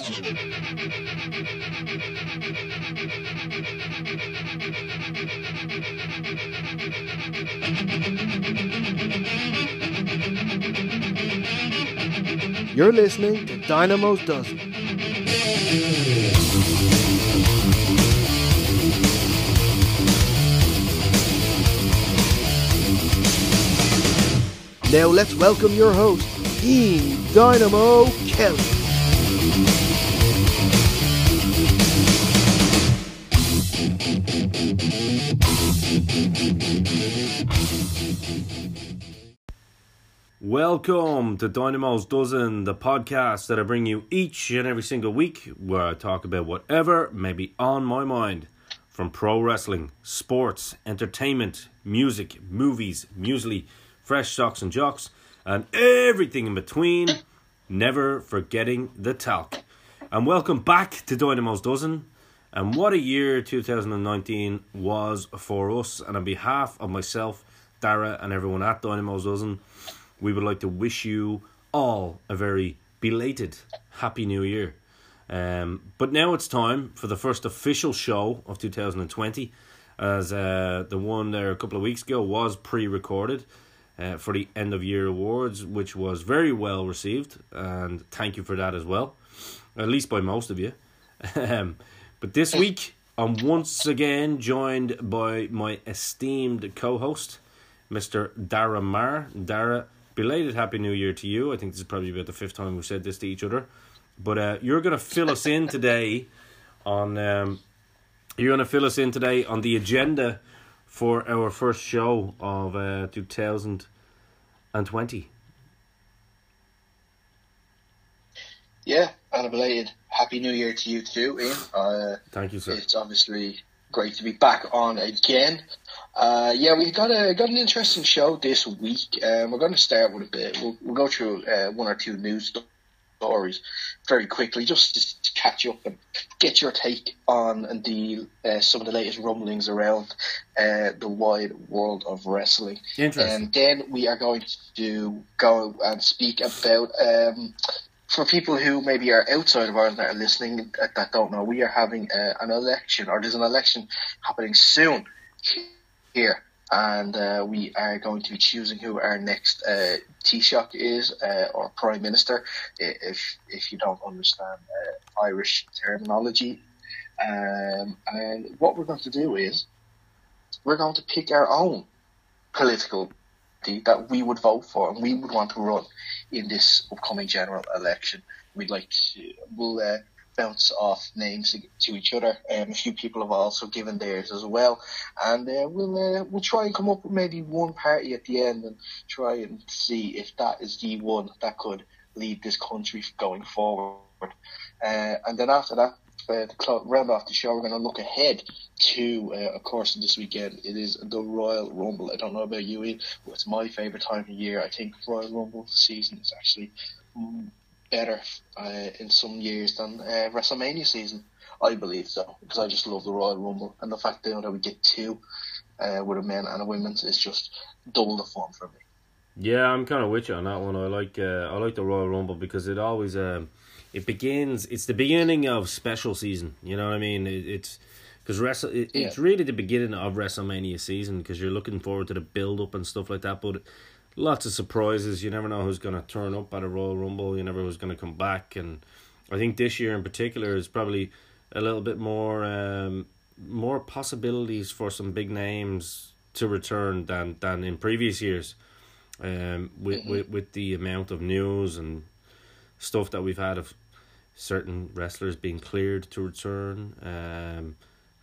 You're listening to Dynamo's Dozen. Now let's welcome your host, Ian Dynamo Kelly. Welcome to Dynamo's Dozen, the podcast that I bring you each and every single week, where I talk about whatever may be on my mind, from pro wrestling, sports, entertainment, music, movies, muesli, fresh socks and jocks, and everything in between, never forgetting the talc. And welcome back to Dynamo's Dozen. And what a year 2019 was for us. And on behalf of myself, Dara, and everyone at Dynamo's Dozen, we would like to wish you all a very belated Happy New Year. But now it's time for the first official show of 2020, as the one there a couple of weeks ago was pre-recorded for the end of year awards, which was very well received, and thank you for that as well, at least by most of you. But this week I'm once again joined by my esteemed co-host, Mr. Dara Marr. Dara, belated Happy New Year to you. I think this is probably about the fifth time we've said this to each other, but you're going to fill us in today on the agenda for our first show of 2020. Yeah, and a belated Happy New Year to you too, Ian. Thank you, sir. It's obviously great to be back on again. We got an interesting show this week. We're going to start with a bit. We'll go through one or two news stories very quickly, just to catch up and get your take on the some of the latest rumblings around the wide world of wrestling. Interesting. And then we are going to go and speak about for people who maybe are outside of Ireland that are listening that don't know, we are having an election, or there's an election happening soon here, and we are going to be choosing who our next Taoiseach is, or Prime Minister, if you don't understand Irish terminology. And what we're going to do is we're going to pick our own political that we would vote for and we would want to run in this upcoming general election. We'll bounce off names to each other. A few people have also given theirs as well, and we'll try and come up with maybe one party at the end and try and see if that is the one that could lead this country going forward. And then after that, to round off the show, we're going to look ahead to, of course, this weekend. It is the Royal Rumble. I don't know about you, Ian, but it's my favourite time of year. I think Royal Rumble season is actually better in some years than WrestleMania season. I believe so, because I just love the Royal Rumble, and the fact that we get two with a men and a women's is just double the fun for me. Yeah, I'm kind of with you on that one. I like the Royal Rumble because it always it's the beginning of special season. You know what I mean? It's really the beginning of WrestleMania season, because you're looking forward to the build up and stuff like that. But lots of surprises. You never know who's going to turn up at a Royal Rumble. You never know who's going to come back. And I think this year in particular is probably a little bit more possibilities for some big names to return than in previous years. With the amount of news and stuff that we've had of certain wrestlers being cleared to return,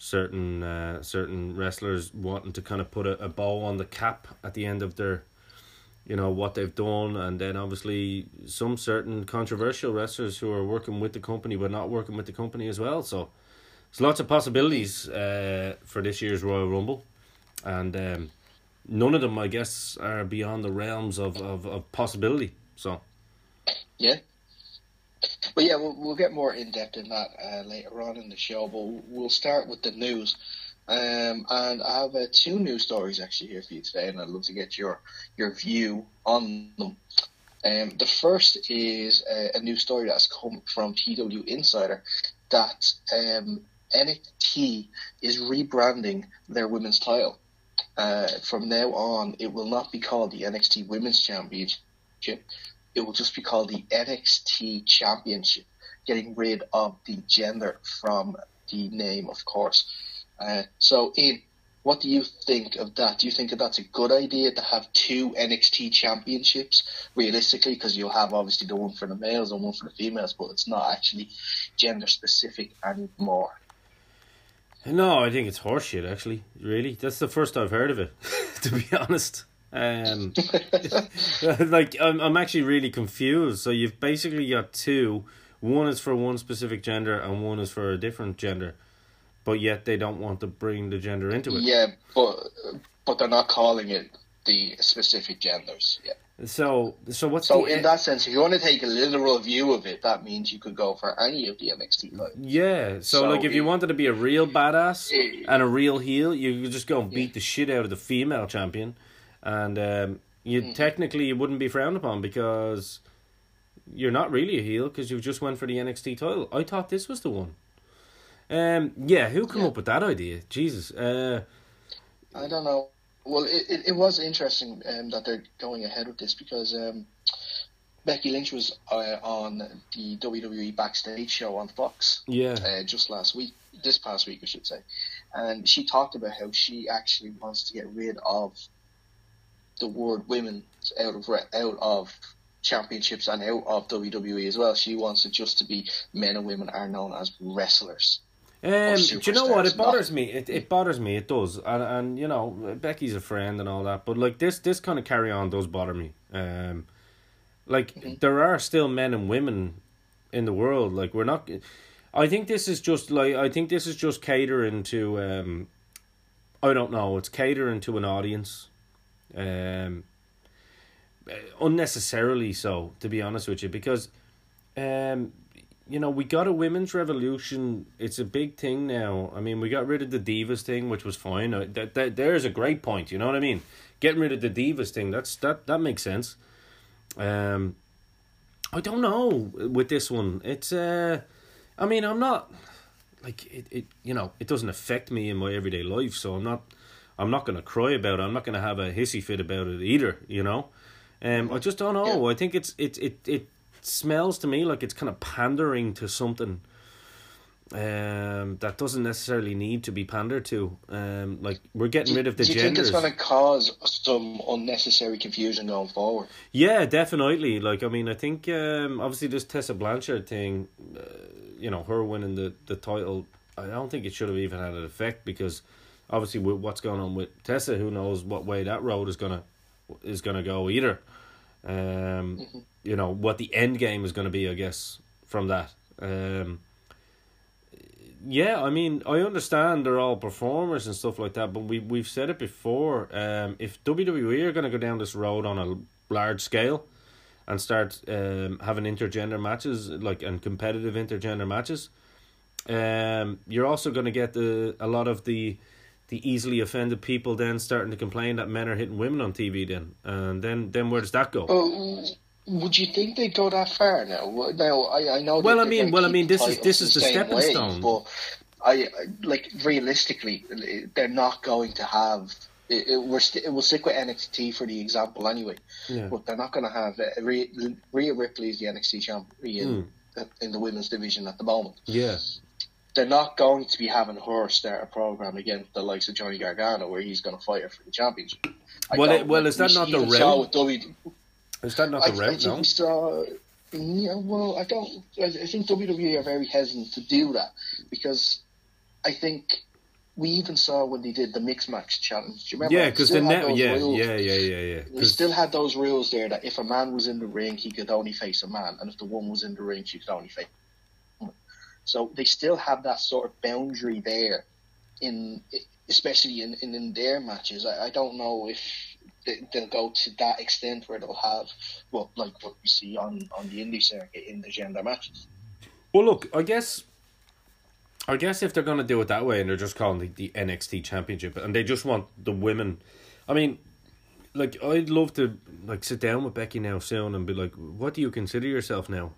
certain wrestlers wanting to kind of put a bow on the cap at the end of their, what they've done, and then obviously some certain controversial wrestlers who are working with the company but not working with the company as well. So there's lots of possibilities for this year's Royal Rumble, and none of them, I guess, are beyond the realms of possibility. So yeah. But yeah, we'll get more in depth in that later on in the show. But we'll start with the news, and I have two news stories actually here for you today, and I'd love to get your view on them. The first is a new story that's come from TW Insider that NXT is rebranding their women's title. From now on, it will not be called the NXT Women's Championship. It will just be called the NXT Championship, getting rid of the gender from the name, of course. So, Ian, what do you think of that? Do you think that that's a good idea to have two NXT championships, realistically? Because you'll have, obviously, the one for the males and one for the females, but it's not actually gender-specific anymore. No, I think it's horseshit, actually, really. That's the first I've heard of it, to be honest. Like, I'm actually really confused. So you've basically got two. One is for one specific gender and one is for a different gender. But yet they don't want to bring the gender into it. Yeah, but they're not calling it the specific genders. Yeah. So what's so in that sense, if you want to take a literal view of it, that means you could go for any of the NXT titles. Yeah. So like if you wanted to be a real badass and a real heel, you could just go and beat the shit out of the female champion, and technically you wouldn't be frowned upon because you're not really a heel because you just went for the NXT title. I thought this was the one. Who come up with that idea? Jesus. I don't know. Well, it was interesting that they're going ahead with this because Becky Lynch was on the WWE Backstage show on Fox just this past week, I should say. And she talked about how she actually wants to get rid of the word women out of championships and out of WWE as well. She wants it just to be men and women are known as wrestlers. Do you know what? It bothers me. It bothers me. It does. And you know, Becky's a friend and all that. But like this kind of carry on does bother me. There are still men and women in the world. Like we're not. I think this is just catering to. I don't know. It's catering to an audience. Unnecessarily so, to be honest with you, because you know, we got a women's revolution. It's a big thing now. I mean, we got rid of the Divas thing, which was fine. There's a great point. You know what I mean? Getting rid of the Divas thing, that makes sense. I don't know with this one. It's I mean, I'm not like it. You know, it doesn't affect me in my everyday life, so I'm not gonna cry about it. I'm not gonna have a hissy fit about it either. You know, I just don't know. I think it smells to me like it's kind of pandering to something that doesn't necessarily need to be pandered to. Like we're getting rid of the genders. Do you think it's going to cause some unnecessary confusion going forward? Yeah, definitely. Like I mean, I think obviously this Tessa Blanchard thing, you know, her winning the title, I don't think it should have even had an effect because obviously with what's going on with Tessa, who knows what way that road is gonna go either. You know what the end game is going to be, I guess, from that. Yeah, I mean, I understand they're all performers and stuff like that, but we've said it before. If WWE are going to go down this road on a large scale and start having intergender matches, and competitive intergender matches, you're also going to get a lot of the easily offended people then starting to complain that men are hitting women on TV then. And then where does that go? Would you think they'd go that far now? Now I know. Well, I mean, this is the stepping stone. But realistically, they're not going to have. It will stick with NXT for the example anyway. Yeah. But they're not going to have Rhea Ripley is the NXT champion in the women's division at the moment. Yeah. They're not going to be having her start a program against the likes of Johnny Gargano where he's going to fight her for the championship. Is that not the realm? Is that not the realm? I think we saw. Yeah, well, I don't. I think WWE are very hesitant to do that because I think we even saw when they did the mixed match challenge. Do you remember? Yeah, because yeah. We still had those rules there that if a man was in the ring, he could only face a man, and if the woman was in the ring, she could only face a woman. So they still have that sort of boundary there, especially in their matches. I don't know if they'll go to that extent where they'll have like what we see on the indie circuit in the gender matches. Well, look, I guess if they're going to do it that way and they're just calling the NXT Championship and they just want the women, I mean, like, I'd love to like sit down with Becky now soon and be like, what do you consider yourself now?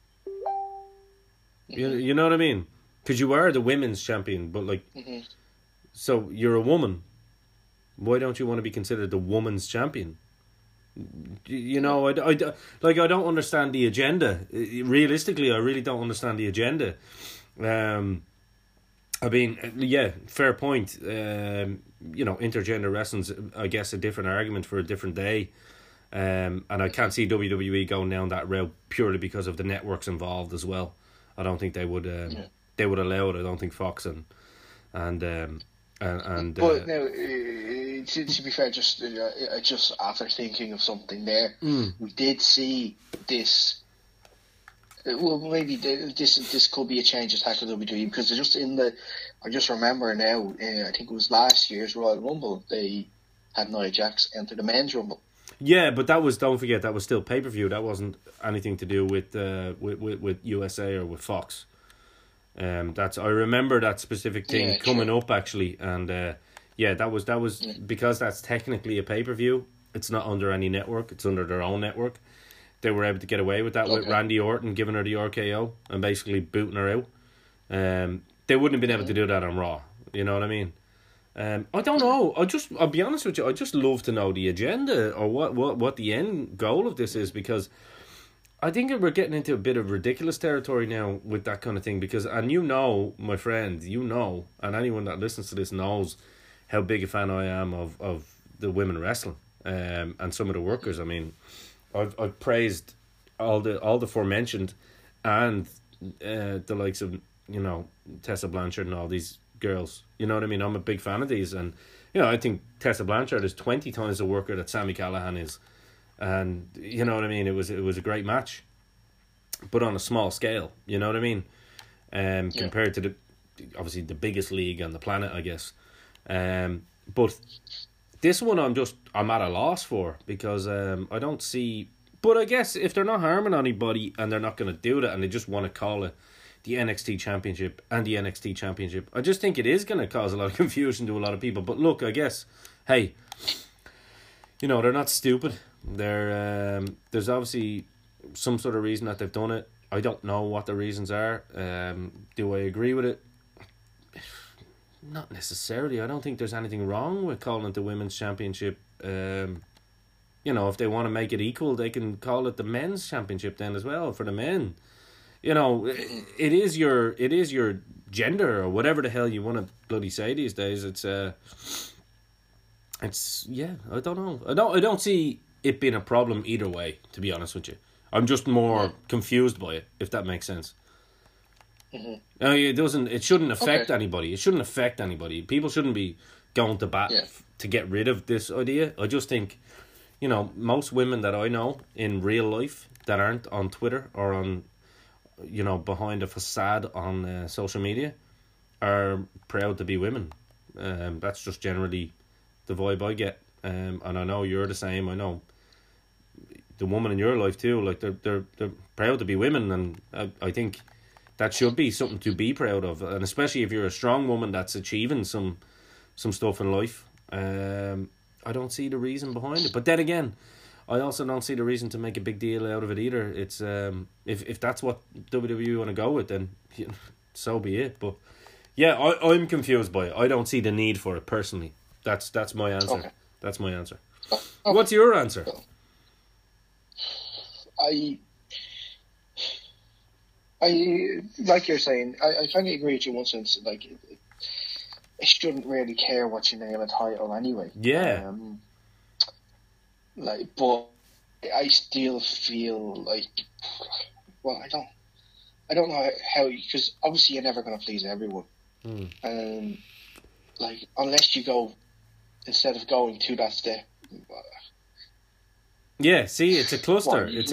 You know what I mean? Because you are the women's champion, but like, so you're a woman. Why don't you want to be considered the woman's champion? You know, I don't understand the agenda. Realistically, I really don't understand the agenda. I mean, yeah, fair point. You know, intergender wrestling's, I guess, a different argument for a different day. And I can't see WWE going down that route purely because of the networks involved as well. I don't think they would allow it. I don't think Fox and but now, to be fair, just after thinking of something there, we did see this. Well, maybe this could be a change of tack with WWE, because I just remember now. I think it was last year's Royal Rumble. They had Nia Jax enter the men's Rumble. Yeah, but don't forget that was still pay-per-view. That wasn't anything to do with USA or with Fox. I remember that specific thing coming up actually, and that was because that's technically a pay-per-view. It's not under any network. It's under their own network. They were able to get away with that with Randy Orton giving her the RKO and basically booting her out. They wouldn't have been able to do that on Raw. You know what I mean? I don't know. I'll be honest with you. I just love to know the agenda or what the end goal of this is, because I think we're getting into a bit of ridiculous territory now with that kind of thing. Because, and you know, my friend, and anyone that listens to this knows how big a fan I am of the women wrestling, and some of the workers. I mean, I've praised all the aforementioned, and the likes of, you know, Tessa Blanchard and all these girls. You know what I mean? I'm a big fan of these, and you know, I think Tessa Blanchard is 20 times the worker that Sami Callihan is, and you know what I mean. It was a great match, but on a small scale. You know what I mean? Compared to obviously the biggest league on the planet, I guess. But this one I'm at a loss for, because I don't see. But I guess if they're not harming anybody and they're not going to do that, and they just want to call it the NXT Championship and the NXT Championship, I just think it is going to cause a lot of confusion to a lot of people. But look, I guess, hey, you know, they're not stupid. There's obviously some sort of reason that they've done it. I don't know what the reasons are. Do I agree with it? Not necessarily. I don't think there's anything wrong with calling it the Women's Championship. You know, if they want to make it equal, they can call it the Men's Championship then as well for the men. You know, it is your gender or whatever the hell you want to bloody say these days. It's I don't know. I don't see it being a problem either way, to be honest with you. I'm just more confused by it, if that makes sense. It shouldn't affect anybody. It shouldn't affect anybody. People shouldn't be going to bat to get rid of this idea. I just think, you know, most women that I know in real life that aren't on Twitter or on, you know, behind a facade on social media are proud to be women. That's just generally the vibe I get. And I know you're the same. I know the woman in your life too. Like they're proud to be women, and I think that should be something to be proud of. And especially if you're a strong woman that's achieving some stuff in life. I don't see the reason behind it. But then again, I also don't see the reason to make a big deal out of it either. It's if that's what WWE want to go with, then so be it. But yeah, I'm confused by it. I don't see the need for it personally. That's my answer. Okay. That's my answer. Okay. What's your answer? I like you're saying. I kind of agree with you in one sense. Like it shouldn't really care what you name a title anyway. Yeah. But I still feel like, well, I don't know how, because obviously you're never going to please everyone. Like, unless you go, instead of going to that step. Yeah, see, it's a cluster. It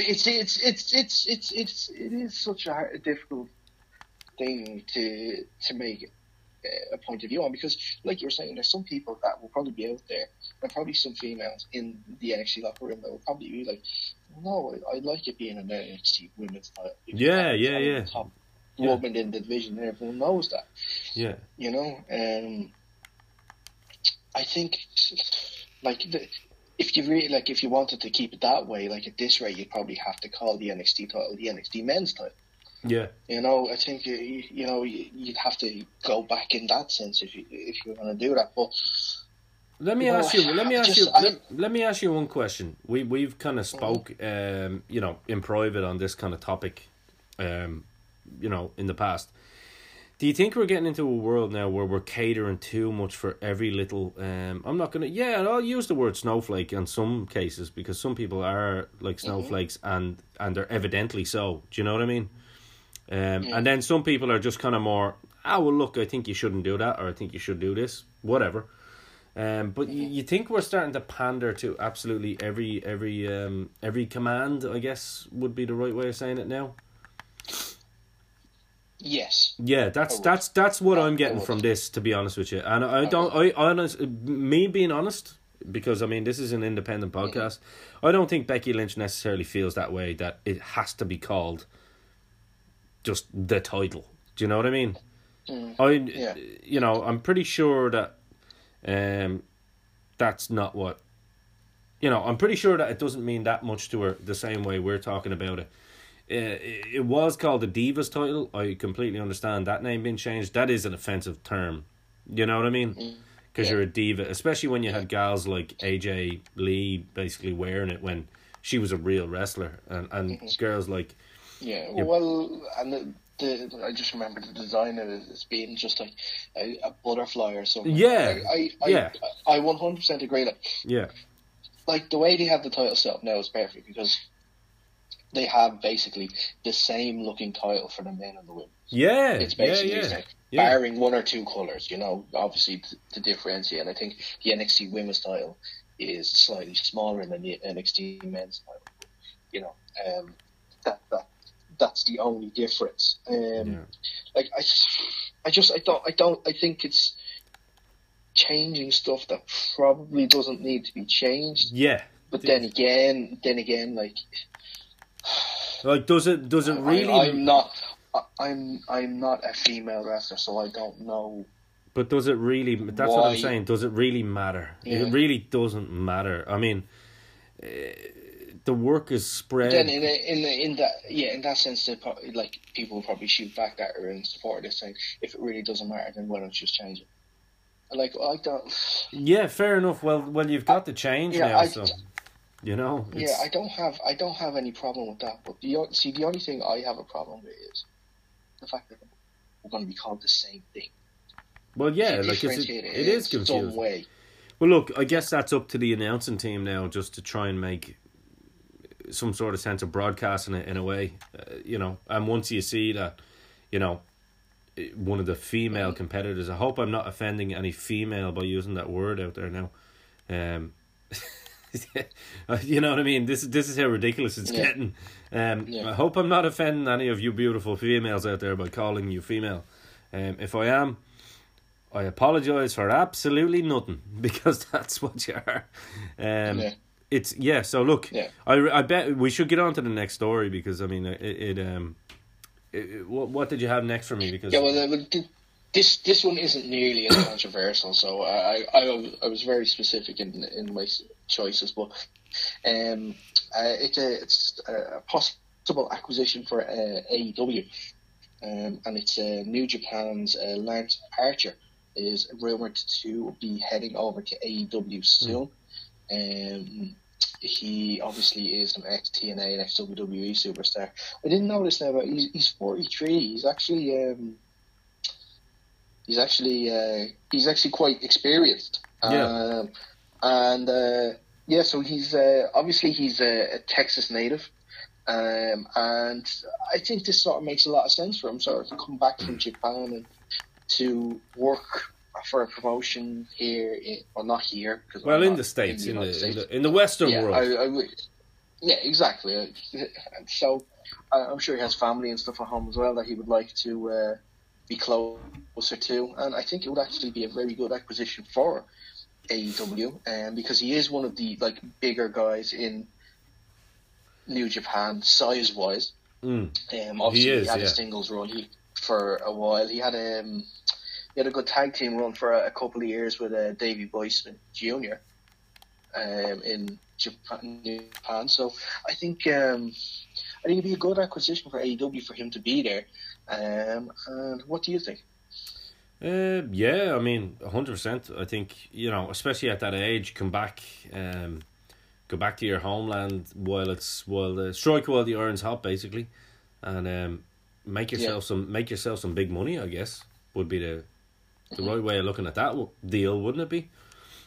is such a difficult thing to make a point of view on, because like you were saying, there's some people that will probably be out there, and probably some females in the NXT locker room that will probably be like, no, I like it being an NXT women's title. Yeah. Top woman in the division, and everyone knows that. Yeah. You know, I think like if you really if you wanted to keep it that way, at this rate, you'd probably have to call the NXT title the NXT Men's title. Yeah. I think you'd have to go back in that sense if you're going to do that. But let me ask you one question. We've kind of spoke in private on this kind of topic in the past. Do you think we're getting into a world now where we're catering too much for every little I'll use the word snowflake in some cases, because some people are like snowflakes and they're evidently so. Do you know what I mean? And then some people are just kind of more, well, look, I think you shouldn't do that, or I think you should do this, whatever. But you think we're starting to pander to absolutely every command, I guess would be the right way of saying it now. Yes. Yeah, that's what I'm getting from this, to be honest with you. And me being honest, because I mean this is an independent podcast, I don't think Becky Lynch necessarily feels that way, that it has to be called just the title. Do you know what I mean? I'm pretty sure that that's not what, I'm pretty sure that it doesn't mean that much to her the same way we're talking about it. It was called the Divas title. I completely understand that name being changed. That is an offensive term. You know what I mean? Because you're a diva, especially when you had gals like AJ Lee basically wearing it when she was a real wrestler, and girls like... Yeah, well, and I just remember the design of it as being just like a butterfly or something. Yeah, I 100% agree. Yeah. The way they have the title set up now is perfect, because they have basically the same looking title for the men and the women. Yeah, it's basically the same, barring one or two colours, obviously to differentiate. And I think the NXT Women's title is slightly smaller than the NXT Men's title. That's the only difference. I think it's changing stuff that probably doesn't need to be changed. Yeah. But then again, does it really? I'm not a female wrestler, so I don't know. But does it really? That's why. What I'm saying. Does it really matter? Yeah. It really doesn't matter. I mean, the work is spread. Then in that sense, people will probably shoot back at her and support this, saying, if it really doesn't matter, then why don't you just change it? I don't. Yeah, fair enough. Well, you've got the change now, so. Yeah, I don't have any problem with that. But the only thing I have a problem with is the fact that we're going to be called the same thing. Well, yeah, it is confusing. Some way. Well, look, I guess that's up to the announcing team now, just to try and make some sort of sense of broadcasting it in a way, And once you see that, one of the female competitors, I hope I'm not offending any female by using that word out there now. You know what I mean? This is how ridiculous it's getting. I hope I'm not offending any of you beautiful females out there by calling you female. If I am, I apologise for absolutely nothing, because that's what you are. So look, I bet we should get on to the next story, because I mean what did you have next for me? Because this one isn't nearly as controversial, so I was very specific in my choices, but it's a possible acquisition for AEW, and it's New Japan's Lance Archer is rumored to be heading over to AEW soon. He obviously is an ex-TNA and ex-WWE superstar. I didn't notice now, but he's 43. He's actually quite experienced. So he's obviously he's a Texas native, and I think this sort of makes a lot of sense for him, sort of to come back from Japan and to work for a promotion here, not here, because in the States, in the Western world. Yeah, exactly. So I'm sure he has family and stuff at home as well that he would like to be closer to, and I think it would actually be a very good acquisition for AEW, because he is one of the bigger guys in New Japan size wise. Obviously he had a singles run for a while. He had a good tag team run for a couple of years with Davey Boy Smith Jr. in Japan. So I think it'd be a good acquisition for AEW for him to be there. And what do you think? Yeah, I mean, 100%. I think, especially at that age, go back to your homeland while strike while the iron's hot, basically, and make yourself some big money, I guess, would be the right way of looking at that deal, wouldn't it be?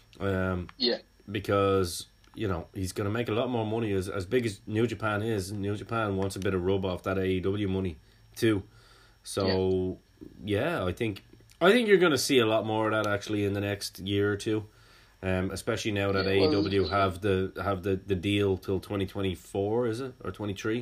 Because he's going to make a lot more money. As big as New Japan is, New Japan wants a bit of rub off that AEW money too. So I think you're going to see a lot more of that actually in the next year or two, especially now that AEW have the deal till 2024, is it, or 23?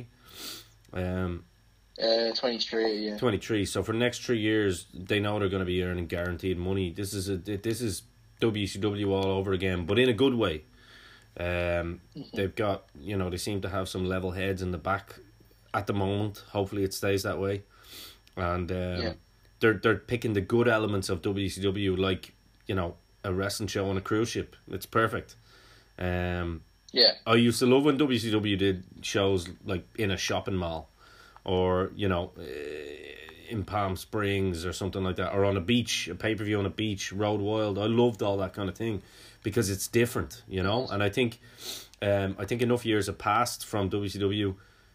23, yeah. 23. So for the next 3 years, they know they're going to be earning guaranteed money. This is WCW all over again, but in a good way. They've got, they seem to have some level heads in the back at the moment. Hopefully it stays that way. And they're picking the good elements of WCW, like, a wrestling show on a cruise ship. It's perfect. I used to love when WCW did shows like in a shopping mall, or in Palm Springs or something like that, or on a beach, a pay-per-view on a beach, Road Wild. I loved all that kind of thing because it's different, and I think enough years have passed from WCW,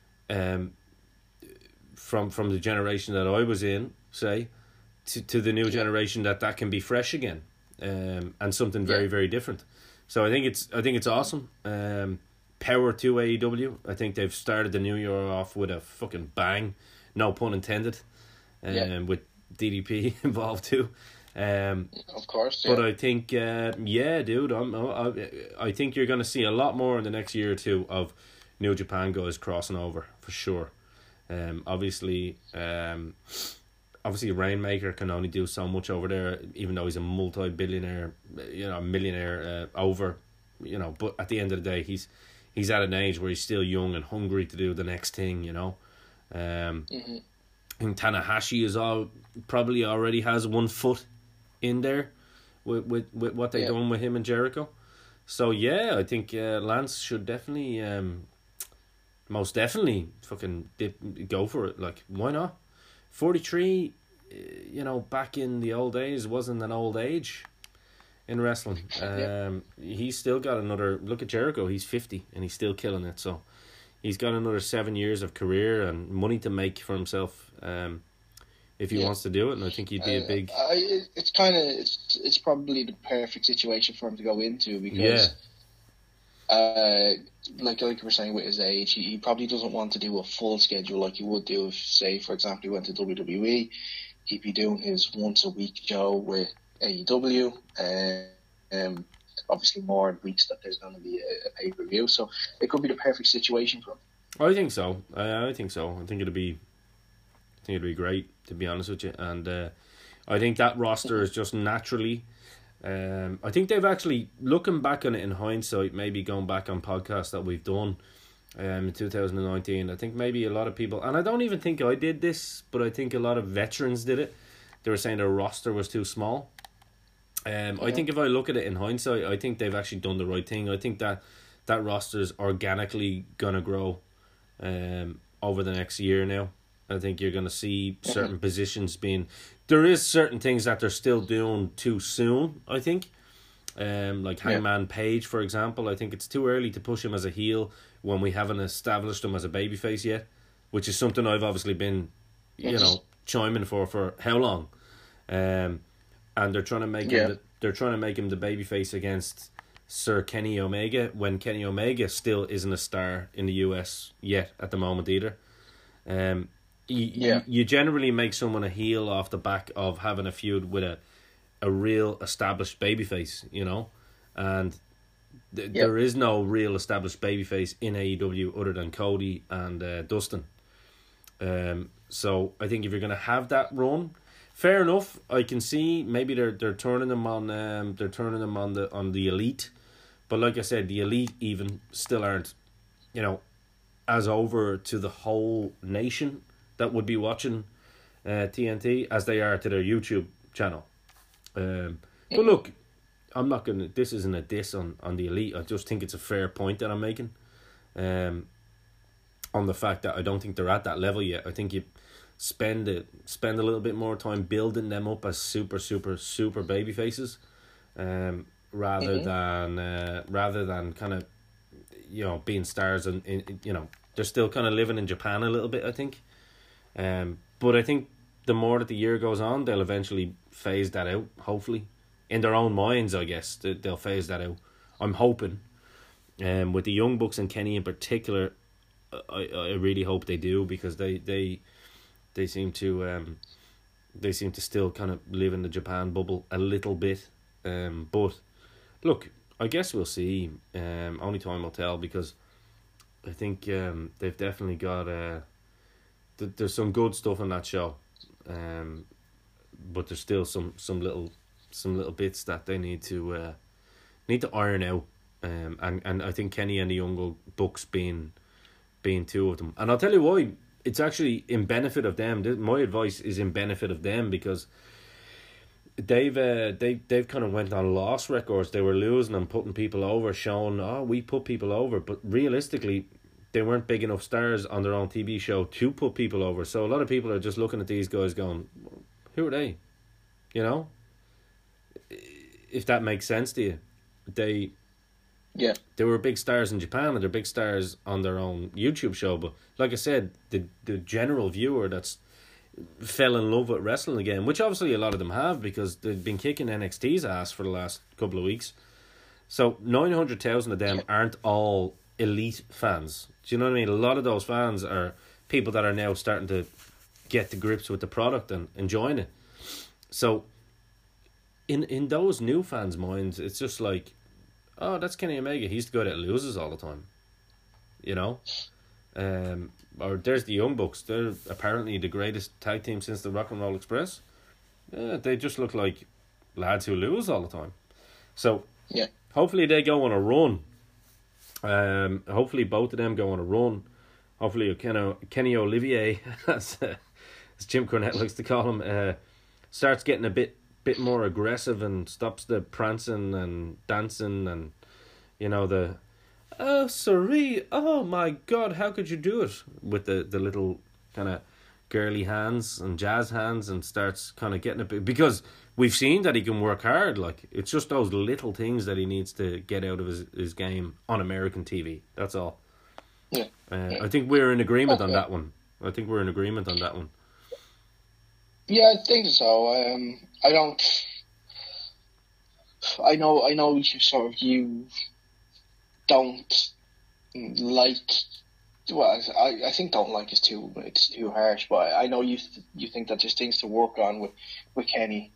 from the generation that I was in, say, to the new generation that can be fresh again, and something very, very different. So I think it's awesome. Power to AEW. I think they've started the new year off with a fucking bang, no pun intended, with DDP involved too. Of course, but I think, dude, I think you're going to see a lot more in the next year or two of New Japan guys crossing over for sure. Obviously, Rainmaker can only do so much over there, even though he's a multi-billionaire, millionaire over, But at the end of the day, he's at an age where he's still young and hungry to do the next thing, And Tanahashi probably already has 1 foot in there with what they've done with him and Jericho. So I think Lance should definitely, most definitely, fucking go for it. Like, why not? 43, back in the old days wasn't an old age in wrestling. He's still got another. Look at Jericho. He's 50 and he's still killing it. So he's got another 7 years of career and money to make for himself. If he wants to do it, and I think he'd be a big. It's probably the perfect situation for him to go into because. Like you were saying, with his age, he probably doesn't want to do a full schedule like he would do if, say, for example, he went to WWE. He'd be doing his once a week show with AEW, and obviously more weeks that there's going to be a pay-per-view. So it could be the perfect situation for him. I think so. I think so. I think it'd be great, to be honest with you. And I think that roster is just naturally. I think they've actually, looking back on it in hindsight, maybe going back on podcasts that we've done in 2019, I think maybe a lot of people, and I don't even think I did this, but I think a lot of veterans did it. They were saying their roster was too small. I think if I look at it in hindsight, I think they've actually done the right thing. I think that roster's organically going to grow over the next year now. I think you're going to see certain positions being... There is certain things that they're still doing too soon, I think. Like Hangman Page, for example. I think it's too early to push him as a heel when we haven't established him as a babyface yet, which is something I've obviously been, chiming for how long? And they're trying to make him the babyface against Sir Kenny Omega when Kenny Omega still isn't a star in the US yet at the moment either. You generally make someone a heel off the back of having a feud with a real established babyface, and there is no real established babyface in AEW other than Cody and Dustin. So I think if you're going to have that run, fair enough. I can see maybe they're turning them on the Elite, but like I said, the Elite even still aren't, as over to the whole nation that would be watching TNT as they are to their YouTube channel. But look, I'm not gonna. This isn't a diss on the Elite. I just think it's a fair point that I'm making, on the fact that I don't think they're at that level yet. I think you spend a little bit more time building them up as super baby faces, rather than kind of, you know, being stars, and you know, they're still kind of living in Japan a little bit, I think. But I think the more that the year goes on, they'll eventually phase that out, hopefully. In their own minds, I guess, they'll phase that out. I'm hoping. With the Young Bucks and Kenny in particular, I really hope they do, because they seem to still kind of live in the Japan bubble a little bit. But look, I guess we'll see. Only time will tell, because I think they've definitely got there's some good stuff in that show, but there's still some little bits that they need to iron out, and I think Kenny and the Young Bucks being two of them. And I'll tell you why. It's actually in benefit of them. My advice is in benefit of them, because they've kind of went on loss records. They were losing and putting people over, showing, we put people over, but realistically they weren't big enough stars on their own TV show to put people over. So a lot of people are just looking at these guys going, who are they? You know? If that makes sense to you. They were big stars in Japan, and they're big stars on their own YouTube show. But like I said, the general viewer that's fell in love with wrestling again, which obviously a lot of them have, because they've been kicking NXT's ass for the last couple of weeks. So 900,000 of them aren't all Elite fans. Do you know what I mean? A lot of those fans are people that are now starting to get to grips with the product and enjoying it. So in those new fans' minds, it's just like, oh, that's Kenny Omega. He's the guy that loses all the time. You know? Or there's the Young Bucks. They're apparently the greatest tag team since the Rock and Roll Express. They just look like lads who lose all the time. So hopefully they go on a run. Hopefully both of them go on a run. Hopefully Kenny Olivier, as Jim Cornette likes to call him, starts getting a bit more aggressive and stops the prancing and dancing and, you know, the sorry, oh my God, how could you do it, with the little kind of girly hands and jazz hands, and starts kind of getting a bit, because we've seen that he can work hard. Like, it's just those little things that he needs to get out of his game on American TV. That's all. I think we're in agreement on that one. Yeah, I think so. I know you don't like. Well, I think don't like is too harsh, but I know you think that there's things to work on with Kenny.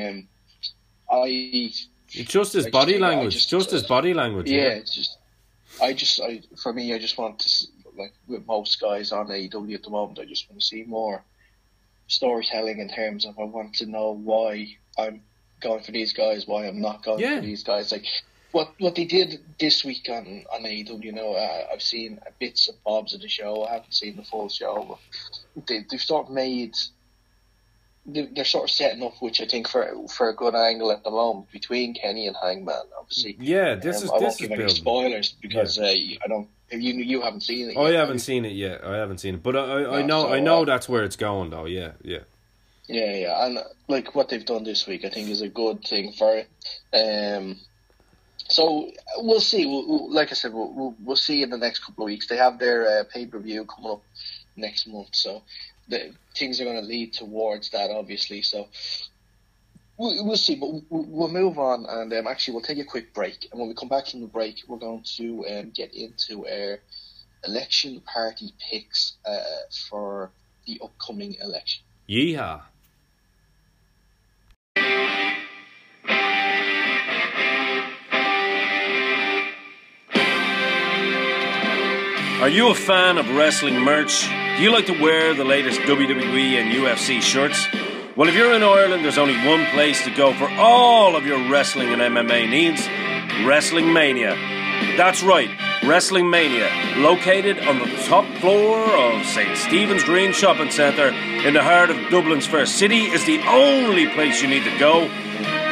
It's just his body language. Yeah, I just want to, like with most guys on AEW at the moment, I just want to see more storytelling in terms of, I want to know why I'm going for these guys, why I'm not going for these guys. Like what they did this week on AEW, you know, I've seen bits and bobs of the show. I haven't seen the full show, but they've sort of made. They're sort of setting up, which I think for a good angle at the moment between Kenny and Hangman. Obviously, I won't give any spoilers because I don't. If you haven't seen it, I haven't seen it yet. But I know that's where it's going, though. Yeah, and like what they've done this week, I think is a good thing for it. So we'll see. Like I said, we'll see in the next couple of weeks. They have their pay-per-view coming up next month, so things are going to lead towards that, obviously. So we'll see, but we'll move on, and actually we'll take a quick break. And when we come back from the break, we're going to get into our election party picks for the upcoming election. Yeehaw! Are you a fan of wrestling merch? Do you like to wear the latest WWE and UFC shirts? Well, if you're in Ireland, there's only one place to go for all of your wrestling and MMA needs: Wrestling Mania. That's right, Wrestling Mania, located on the top floor of St. Stephen's Green Shopping Centre in the heart of Dublin's Fair City, is the only place you need to go.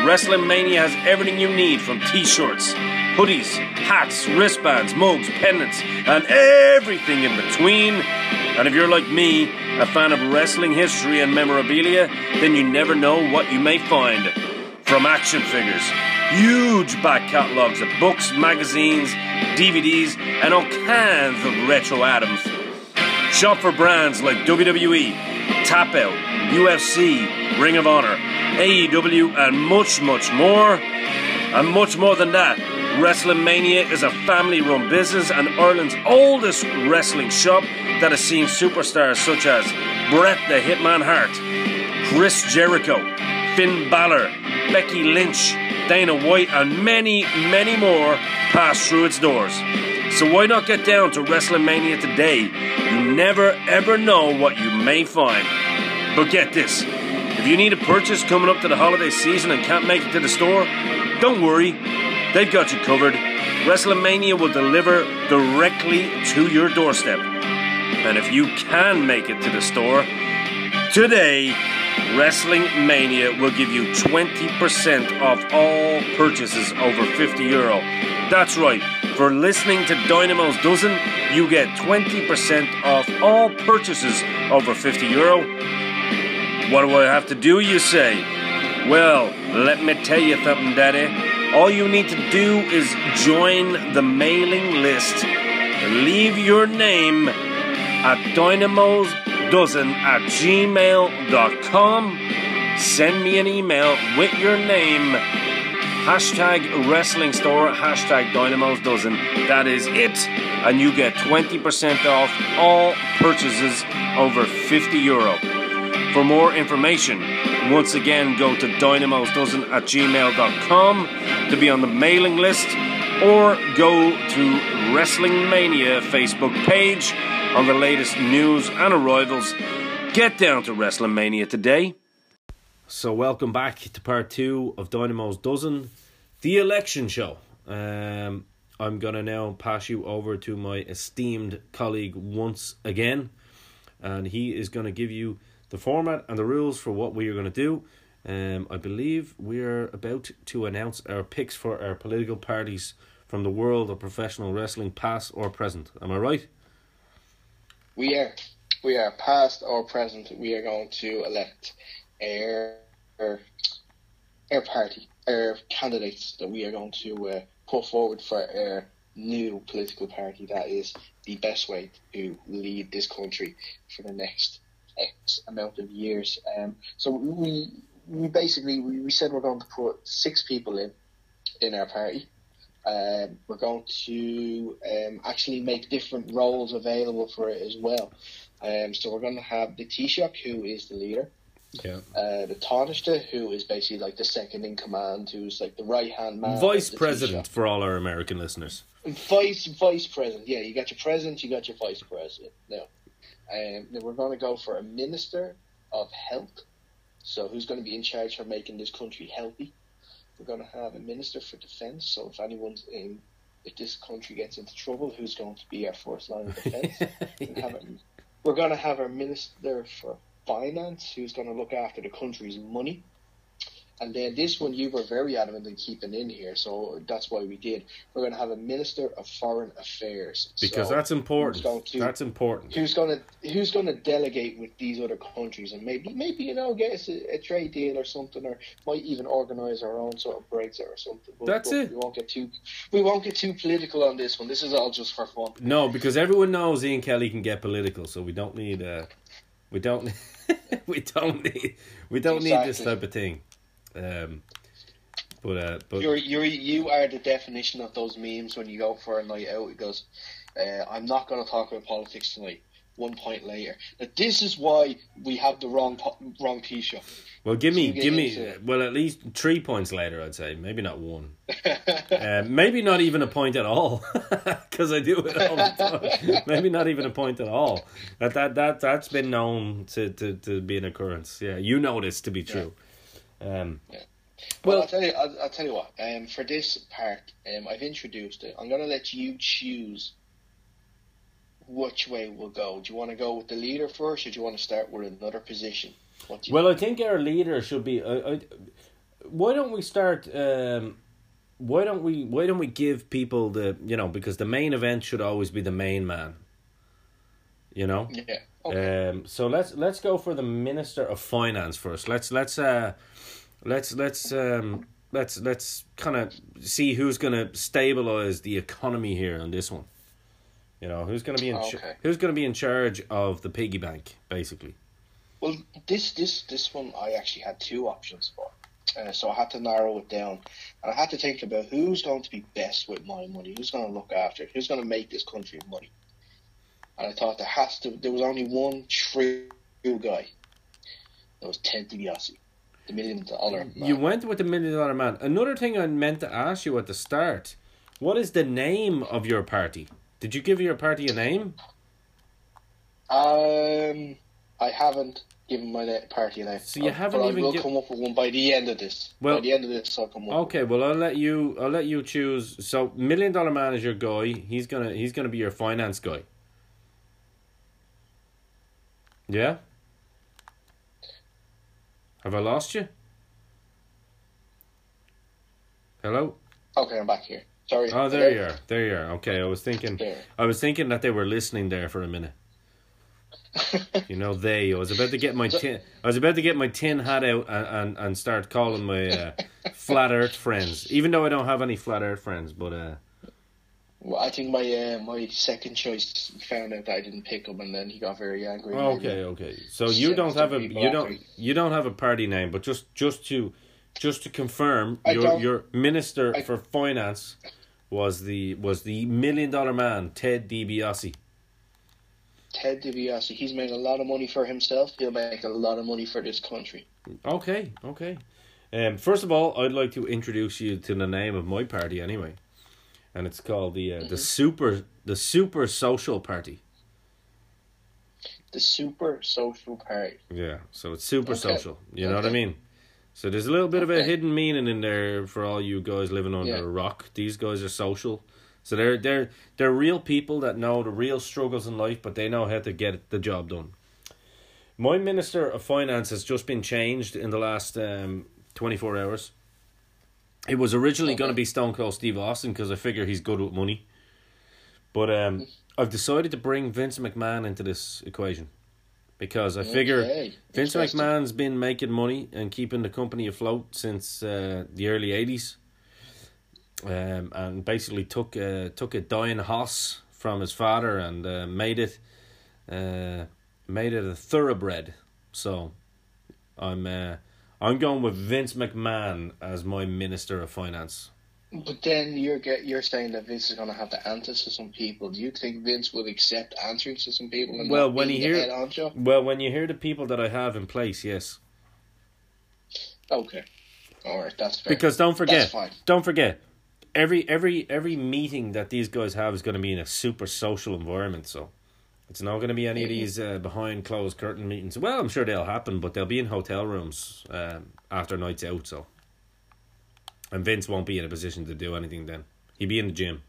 Wrestling Mania has everything you need from t-shirts, hoodies, hats, wristbands, mugs, pendants, and everything in between. And if you're like me, a fan of wrestling history and memorabilia, then you never know what you may find. From action figures, huge back catalogues of books, magazines, DVDs, and all kinds of retro items. Shop for brands like WWE, Tap Out, UFC, Ring of Honor, AEW, and much, much more. And much more than that, Wrestling Mania is a family-run business and Ireland's oldest wrestling shop that has seen superstars such as Bret the Hitman Hart, Chris Jericho, Finn Balor, Becky Lynch, Dana White, and many, many more pass through its doors. So why not get down to Wrestling Mania today? You never ever know what you may find. But get this, if you need a purchase coming up to the holiday season and can't make it to the store, don't worry, they've got you covered. Wrestling Mania will deliver directly to your doorstep. And if you can make it to the store, today, Wrestling Mania will give you 20% off all purchases over €50. That's right, for listening to Dynamo's Dozen, you get 20% off all purchases over €50. What do I have to do, you say? Well, let me tell you something, Daddy. All you need to do is join the mailing list. Leave your name at dynamosdozen@gmail.com. Send me an email with your name. #Wrestling Store, #Dynamosdozen. That is it. And you get 20% off all purchases over €50. For more information, once again, go to dynamosdozen@gmail.com to be on the mailing list, or go to Wrestling Mania Facebook page on the latest news and arrivals. Get down to Wrestling Mania today. So welcome back to part 2 of Dynamo's Dozen, the election show. I'm going to now pass you over to my esteemed colleague once again, and he is going to give you the format and the rules for what we are going to do. I believe we're about to announce our picks for our political parties from the world of professional wrestling, past or present. Am I right? We are past or present. We are going to elect our party, our candidates that we are going to put forward for our new political party that is the best way to lead this country for the next X amount of years. So we said we're going to put 6 people in our party. We're going to actually make different roles available for it as well. So we're going to have the Taoiseach, who is the leader. Yeah. The Taoiseach, who is basically like the second in command, who's like the right hand man. Vice President for all our American listeners. Vice President. Yeah, you got your president, you got your vice president. Now we're going to go for a Minister of Health. So who's going to be in charge for making this country healthy? We're going to have a Minister for Defence. So if this country gets into trouble, who's going to be our first line of defence? We're going to have our Minister for Finance, who's going to look after the country's money. And then this one you were very adamant in keeping in here, so that's why we did. We're going to have a Minister of Foreign Affairs. Because that's important. That's important. Who's going to delegate with these other countries and maybe get us a trade deal or something, or might even organise our own sort of Brexit or something. But it. We won't get too political on this one. This is all just for fun. No, because everyone knows Ian Kelly can get political, so we don't need this type of thing. But you are the definition of those memes when you go for a night out. It goes, I'm not going to talk about politics tonight. 1 point later. Now, this is why we have the wrong T-shirt. Well, give me at least 3 points later, I'd say. Maybe not 1. Maybe not even a point at all, because I do it all the time. Maybe not even a point at all. That's been known to be an occurrence. Yeah, you know this to be true. Yeah. Well, I'll tell you what. For this part, I've introduced it. I'm going to let you choose which way we'll go. Do you want to go with the leader first, or do you want to start with another position? Well, I think our leader should be. why don't we start? Why don't we give people because the main event should always be the main man. You know. Yeah. Okay. So let's go for the Minister of Finance first. Let's kind of see who's going to stabilize the economy here on this one. You know, who's going to be who's going to be in charge of the piggy bank, basically. Well, this one I actually had two options for, so I had to narrow it down, and I had to think about who's going to be best with my money, who's going to look after it, who's going to make this country money. And I thought there was only one true guy. That was Ted DiBiase, the $1 million man. You went with the $1 million man. Another thing I meant to ask you at the start: what is the name of your party? Did you give your party a name? I haven't given my party a name. So you haven't but even. I will come up with one by the end of this. Well, by the end of this, I'll come up. Okay, well, I'll let you choose. So, $1 million man is your guy. He's gonna be your finance guy. Yeah? Have I lost you? Hello? Okay, I'm back here. Sorry. Oh, there you are. There you are. Okay, I was thinking that they were listening there for a minute. I was about to get my tin hat out and start calling my flat earth friends. Even though I don't have any flat earth friends, but well, I think my second choice found out that I didn't pick him, and then he got very angry. Okay. So you don't have a party name, but just to confirm, your Minister for Finance was the $1 million man, Ted DiBiase. Ted DiBiase, he's made a lot of money for himself. He'll make a lot of money for this country. Okay. First of all, I'd like to introduce you to the name of my party anyway. And it's called the Super Social Party. The Super Social Party. Yeah, so it's super social. You know what I mean? So there's a little bit of a hidden meaning in there for all you guys living under a rock. These guys are social. So they're real people that know the real struggles in life, but they know how to get the job done. My Minister of Finance has just been changed in the last 24 hours. It was originally going to be Stone Cold Steve Austin because I figure he's good with money. But I've decided to bring Vince McMahon into this equation because I figure Vince McMahon's been making money and keeping the company afloat since the early 80s. And basically took a dying horse from his father and made it a thoroughbred. So I'm going with Vince McMahon as my Minister of Finance. But then you're saying that Vince is going to have to answer to some people. Do you think Vince will accept answering to some people? And when you hear the people that I have in place, yes. Okay, all right, that's fair. Because don't forget, every meeting that these guys have is going to be in a super social environment. So it's not going to be any of these behind closed curtain meetings. Well, I'm sure they'll happen, but they'll be in hotel rooms after nights out. So, and Vince won't be in a position to do anything then. He'll be in the gym.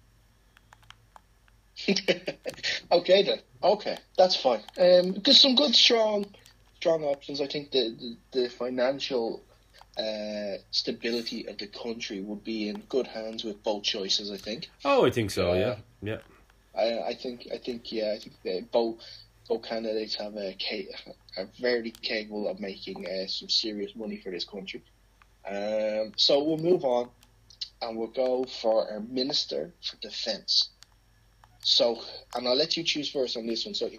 Okay then. Okay, that's fine. There's some good strong options. I think the financial stability of the country would be in good hands with both choices. I think. Oh, I think so. Yeah. I think both candidates are very capable of making some serious money for this country. So we'll move on, and we'll go for our Minister for Defence. So, and I'll let you choose first on this one. So,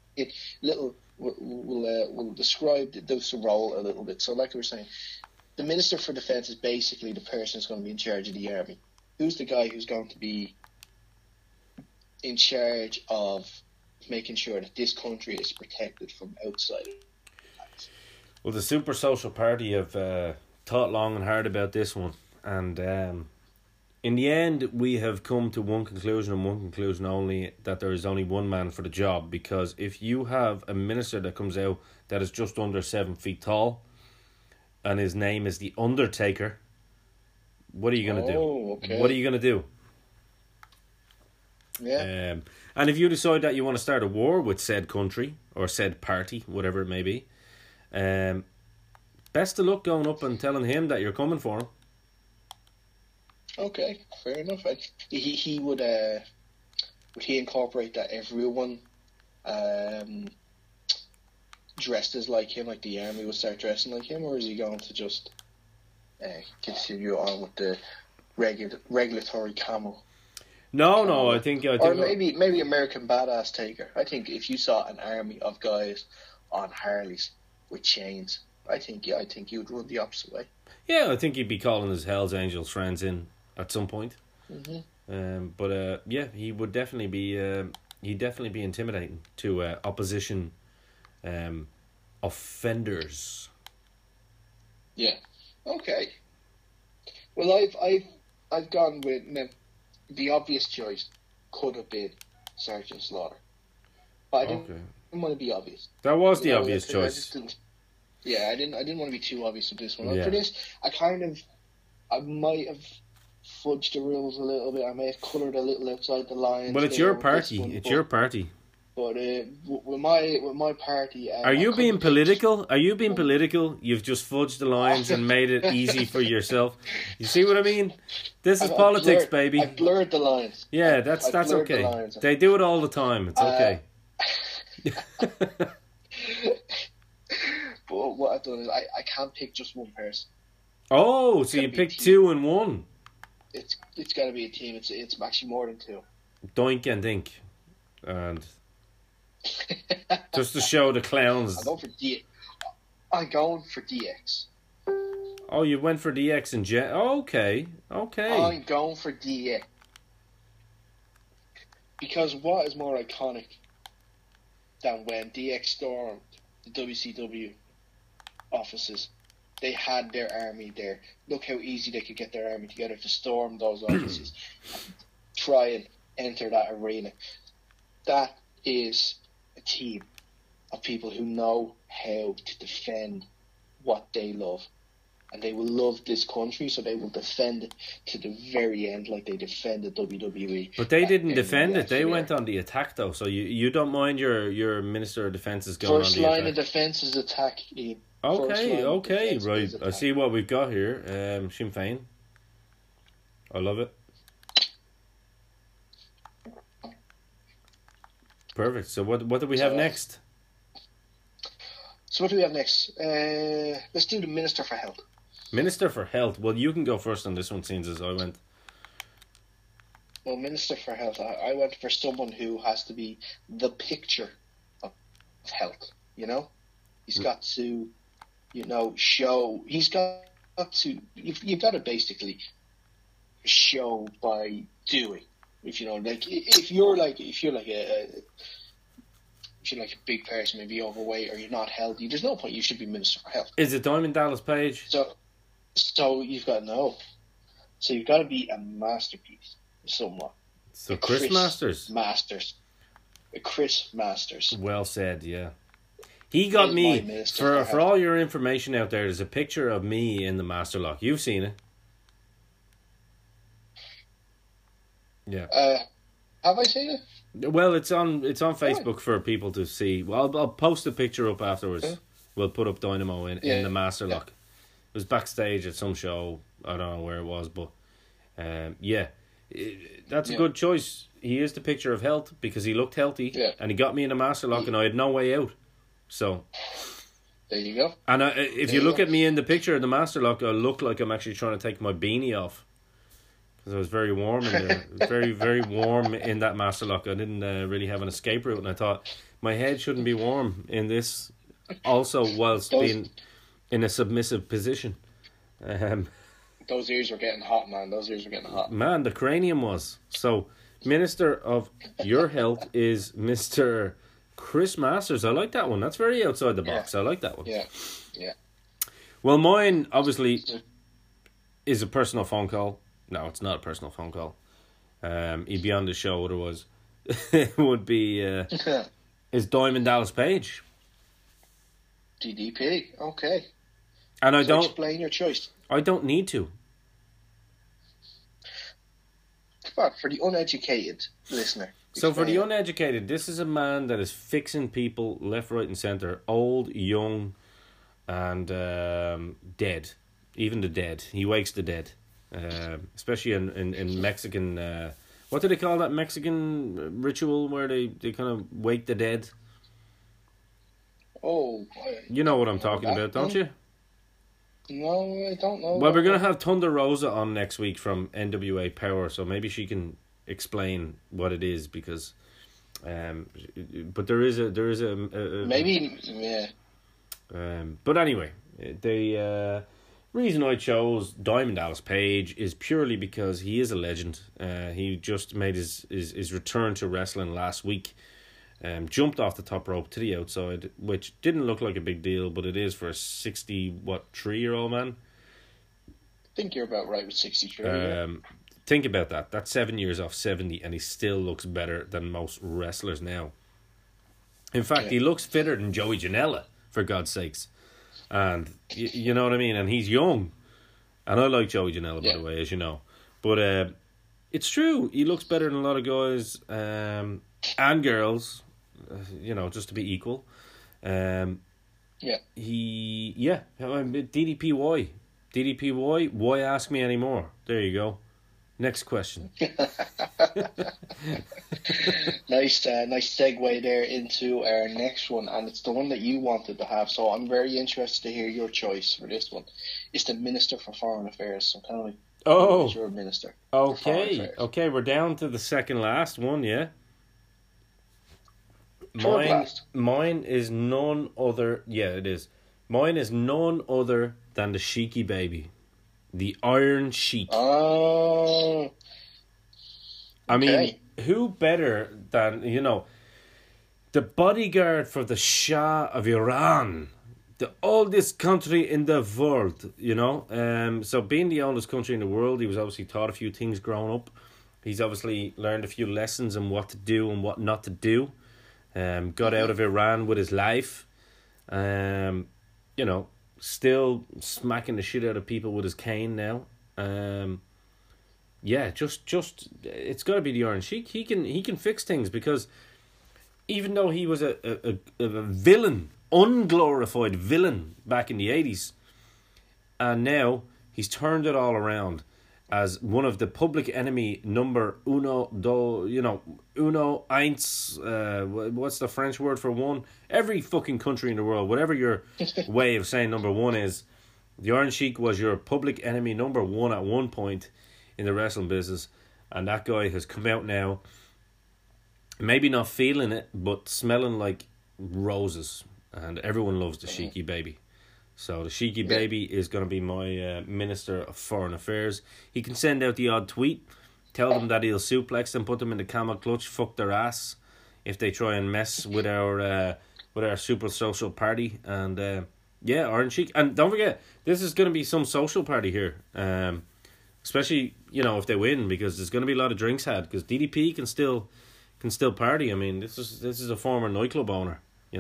we'll describe the role a little bit. So, like we were saying, the Minister for Defence is basically the person who's going to be in charge of the army. Who's the guy who's going to be in charge of making sure that this country is protected from outside? Well, the Super Social Party have thought long and hard about this one, and in the end we have come to one conclusion and one conclusion only, that there is only one man for the job. Because if you have a minister that comes out that is just under 7 feet tall and his name is the Undertaker, what are you going to do? Okay. What are you going to do? Yeah. And if you decide that you want to start a war with said country or said party, whatever it may be, best of luck going up and telling him that you're coming for him. Okay, fair enough. He would he incorporate that everyone dressed as like him, like the army would start dressing like him, or is he going to just continue on with the regulatory camo? No, I think or maybe American Badass Taker. I think if you saw an army of guys on Harleys with chains, I think you would run the opposite way. Yeah, I think he'd be calling his Hells Angels friends in at some point. Mm-hmm. But he would definitely be he'd definitely be intimidating to opposition offenders. Yeah. Okay. Well, I've gone with the obvious choice could have been Sergeant Slaughter, but I didn't want to be obvious. That was the obvious choice. I didn't want to be too obvious with this one. Yeah. For this, I might have fudged the rules a little bit. I may have coloured a little outside the lines. Well, it's your party. It's your party. But with my party, are you being political? Are you being political? You've just fudged the lines and made it easy for yourself. You see what I mean? This is politics, baby. I blurred the lines. Yeah, that's okay. The they do it all the time. It's okay. But what I've done is I can't pick just one person. Oh, so you picked 2 and 1. It's got to be a team. It's actually more than 2. Doink and Dink, and just to show the clowns. I'm going for DX. Oh, you went for DX and Jet. Oh, okay. I'm going for DX because what is more iconic than when DX stormed the WCW offices? They had their army there. Look how easy they could get their army together to storm those offices, try and enter that arena. That is a team of people who know how to defend what they love. And they will love this country, so they will defend it to the very end like they defended WWE. But they didn't defend it. They went on the attack, though. So you don't mind your Minister of Defence is going First on the attack? First line of defence is attack, Ian. Okay, right. I see what we've got here. Sinn Féin. I love it. Perfect. So what do we have next? So what do we have next? Let's do the Minister for Health. Minister for Health. Well, you can go first on this one, since as I went. Well, Minister for Health, I went for someone who has to be the picture of health, you know? He's got to, show... He's got to... You've got to basically show by doing. If you're like a big person, maybe overweight, or you're not healthy, there's no point you should be Minister for Health. Is it Diamond Dallas Page? So you've got So you've got to be a masterpiece, somewhat. So Chris Masters. Chris Masters. Well said, yeah. He got me, for all your information out there, there's a picture of me in the Master Lock. You've seen it. Yeah. Have I seen it? Well, it's on Facebook for people to see. Well, I'll post a picture up afterwards. Yeah. We'll put up Dynamo in the Master Lock. It was backstage at some show. I don't know where it was, but that's a good choice. He is the picture of health because he looked healthy, and he got me in the Master Lock, and I had no way out. So there you go. And if you look at me in the picture of the Master Lock, I look like I'm actually trying to take my beanie off. Because it was very warm in there. It was very, very warm in that Master Lock. I didn't really have an escape route, and I thought my head shouldn't be warm in this. Also, whilst being in a submissive position. Those ears were getting hot, man. Man, the cranium was. So, Minister of Your Health is Mr. Chris Masters. I like that one. That's very outside the box. I like that one. Yeah. Well, mine, obviously, is a personal phone call. No, it's not a personal phone call. He'd be on the show otherwise. It would be is Diamond Dallas Page. DDP, okay. And I don't explain your choice. I don't need to. Come on, for the uneducated listener. So for the uneducated, this is a man that is fixing people left, right, and centre. Old, young, and dead. Even the dead. He wakes the dead. Especially in Mexican... what do they call that Mexican ritual where they kind of wake the dead? Oh, you know what I'm talking about, don't you? No, I don't know. Well, we're going to have Thunder Rosa on next week from NWA Power, so maybe she can explain what it is, because but there is a maybe, yeah. But anyway, the reason I chose Diamond Dallas Page is purely because he is a legend. He just made his return to wrestling last week. Jumped off the top rope to the outside, which didn't look like a big deal, but it is for a 3-year-old man. I think you're about right with 63. Think about that. That's 7 years off 70, and he still looks better than most wrestlers now. In fact, he looks fitter than Joey Janela, for God's sakes. And you know what I mean? And he's young. And I like Joey Janela, by the way, as you know. But it's true. He looks better than a lot of guys and girls. Just to be equal. DDPY, why ask me anymore? There you go. Next question. Nice segue there into our next one, and it's the one that you wanted to have, so I'm very interested to hear your choice for this one. It's the Minister for Foreign Affairs, so tell me. Who's your Minister for Foreign Affairs? Okay, we're down to the second last one, yeah? Mine is none other... Yeah, it is. Mine is none other than the Sheiky Baby. The Iron Sheik. Oh. I mean, who better than, the bodyguard for the Shah of Iran, the oldest country in the world, So being the oldest country in the world, he was obviously taught a few things growing up. He's obviously learned a few lessons on what to do and what not to do. Got out of Iran with his life. Still smacking the shit out of people with his cane now. Just it's got to be the Iron Sheik. He can fix things, because even though he was a villain, unglorified villain back in the 80s, and now he's turned it all around as one of the public enemy number uno, eins, what's the French word for one? Every fucking country in the world, whatever your way of saying number one is, the Iron Sheik was your public enemy number one at one point in the wrestling business, and that guy has come out now, maybe not feeling it, but smelling like roses, and everyone loves the Sheiky Baby. So the Sheiky Baby is going to be my Minister of Foreign Affairs. He can send out the odd tweet, tell them that he'll suplex them, put them in the camel clutch, fuck their ass if they try and mess with our super social party. And Iron Sheik. And don't forget, this is going to be some social party here. Especially, if they win, because there's going to be a lot of drinks had, because DDP can still party. I mean, this is a former nightclub owner,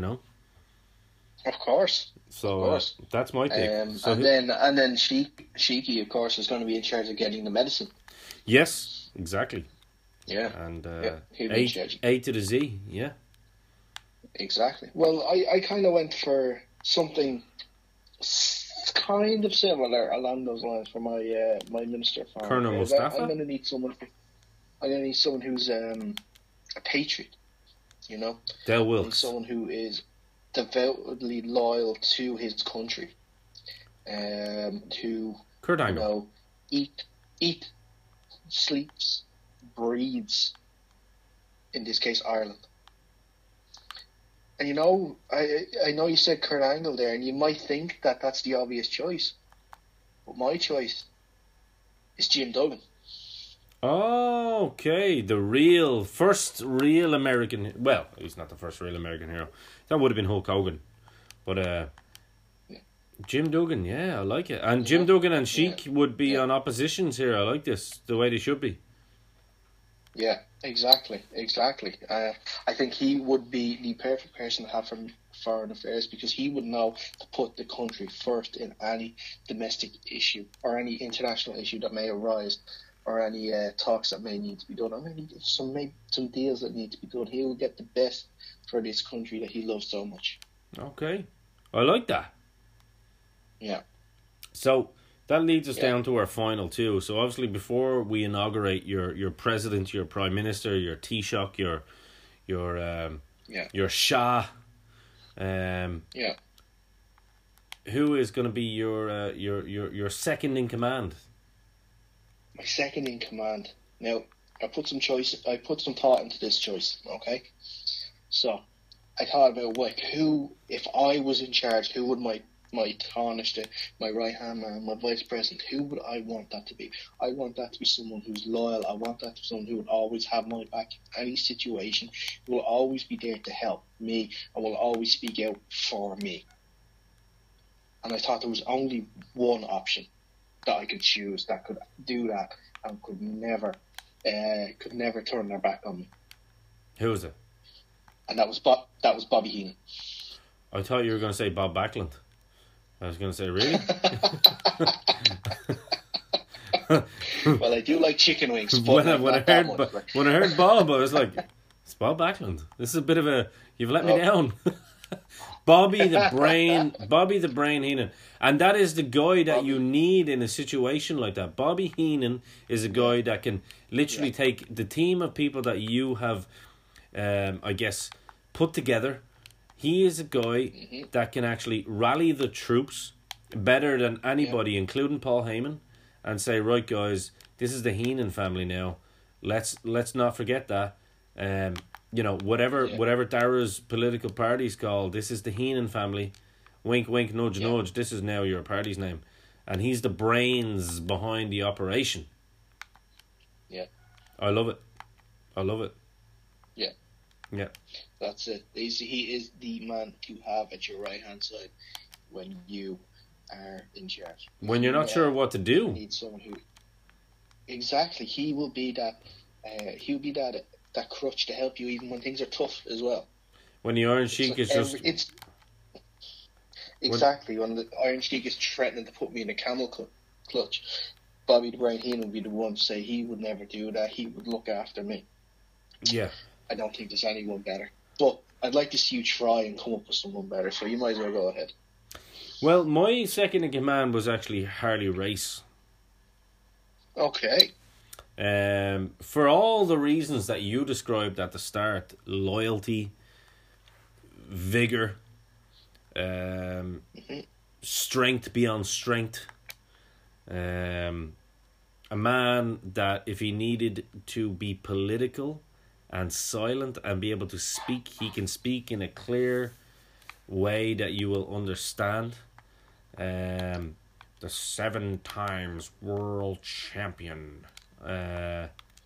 Of course. So that's my pick. And then Sheiky, of course, is going to be in charge of getting the medicine. Yes, exactly. Yeah. And A to the Z, yeah. Exactly. Well, I kind of went for something kind of similar along those lines for my my Minister for Colonel Mustafa. I'm going to need someone. Who's a patriot. Del Wilkes. Someone who is devoutly loyal to his country, to Kurt Angle. Eat, sleeps, breathes, in this case Ireland. And I know you said Kurt Angle there, and you might think that that's the obvious choice, but my choice is Jim Duggan. Oh, okay, the first real American. Well, he's not the first real American hero. That would have been Hulk Hogan, but Jim Duggan, yeah, I like it. And Jim Duggan and Sheik would be on oppositions here. I like this, the way they should be. Yeah, exactly. I think he would be the perfect person to have from Foreign Affairs, because he would know to put the country first in any domestic issue or any international issue that may arise, or any talks that may need to be done, or maybe some deals that need to be done. He will get the best for this country that he loves so much. Okay, I like that. Yeah. So that leads us Yeah. down to our final two. So obviously, before we inaugurate your president, your prime minister, your Taoiseach, your Shah, Yeah. who is going to be your second in command? My second in command. Now, I put some thought into this choice, okay? So, I thought about, like, who, if I was in charge, who would my Taoiseach, my right-hand man, my vice president, who would I want that to be? I want that to be someone who's loyal. I want that to be someone who would always have my back in any situation, who will always be there to help me, and will always speak out for me. And I thought there was only one option that I could choose that could do that and could never turn their back on me. Who is it? And that was Bobby Heenan. I thought you were going to say Bob Backlund. I was going to say, really? Well, I do like chicken wings. When I heard Bob, I was like, it's Bob Backlund. This is a bit of a, you've let me down. Bobby the Brain Heenan. And that is the guy that you need in a situation like that. Bobby Heenan is a guy that can literally take the team of people that you have, I guess, put together. He is a guy that can actually rally the troops better than anybody, including Paul Heyman, and say, right, guys, this is the Heenan family now. Let's not forget that. Whatever Dara's political party's called, this is the Heenan family. Wink, wink, nudge, nudge. This is now your party's name. And he's the brains behind the operation. Yeah. I love it. Yeah. Yeah. That's it. He is the man to have at your right-hand side when you are in charge. When you're not sure what to do. You need someone who... Exactly. He will be that... he'll be that crutch to help you even when things are tough as well. When the Iron Sheik is just... Exactly. When the Iron Sheik is threatening to put me in a camel clutch, Bobby the Brain Heenan would be the one to say he would never do that. He would look after me. Yeah. I don't think there's anyone better. But I'd like to see you try and come up with someone better, so you might as well go ahead. Well, my second in command was actually Harley Race. Okay. For all the reasons that you described at the start, loyalty, vigor, strength beyond strength, a man that if he needed to be political and silent and be able to speak, he can speak in a clear way that you will understand. The 7 times world champion, and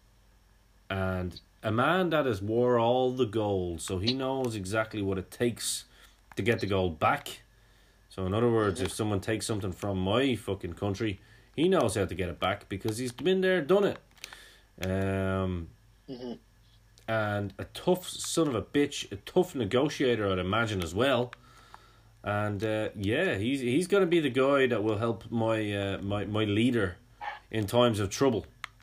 a man that has wore all the gold, so he knows exactly what it takes to get the gold back. So in other words, if someone takes something from my fucking country, he knows how to get it back because he's been there, done it. And a tough son of a bitch, a tough negotiator, I'd imagine as well. And he's going to be the guy that will help my leader in times of trouble.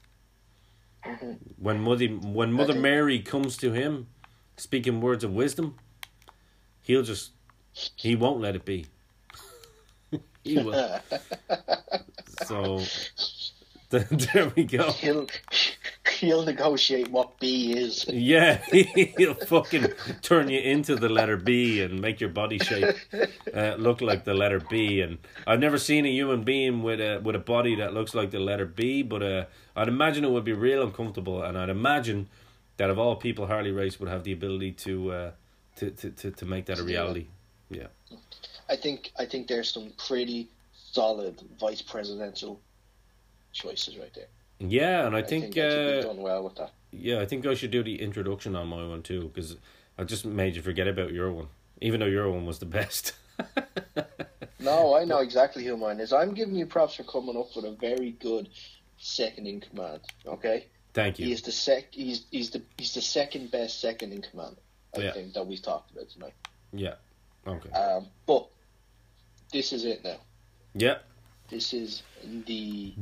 When Mother Mary comes to him, speaking words of wisdom, he won't let it be. He will. So there we go. He'll negotiate what B is. Yeah, he'll fucking turn you into the letter B and make your body shape look like the letter B. And I've never seen a human being with a body that looks like the letter B, but I'd imagine it would be real uncomfortable. And I'd imagine that of all people, Harley Race would have the ability to make that a reality. Yeah, I think there's some pretty solid vice presidential choices right there. Yeah, and I think you've done well with that. Yeah, I think I should do the introduction on my one too, because I just made you forget about your one, even though your one was the best. No, I know exactly who mine is. I'm giving you props for coming up with a very good second in command. Okay, thank you. He is the he's the second best second in command. I think that we've talked about tonight. Yeah. Okay. But this is it now. Yeah. This is the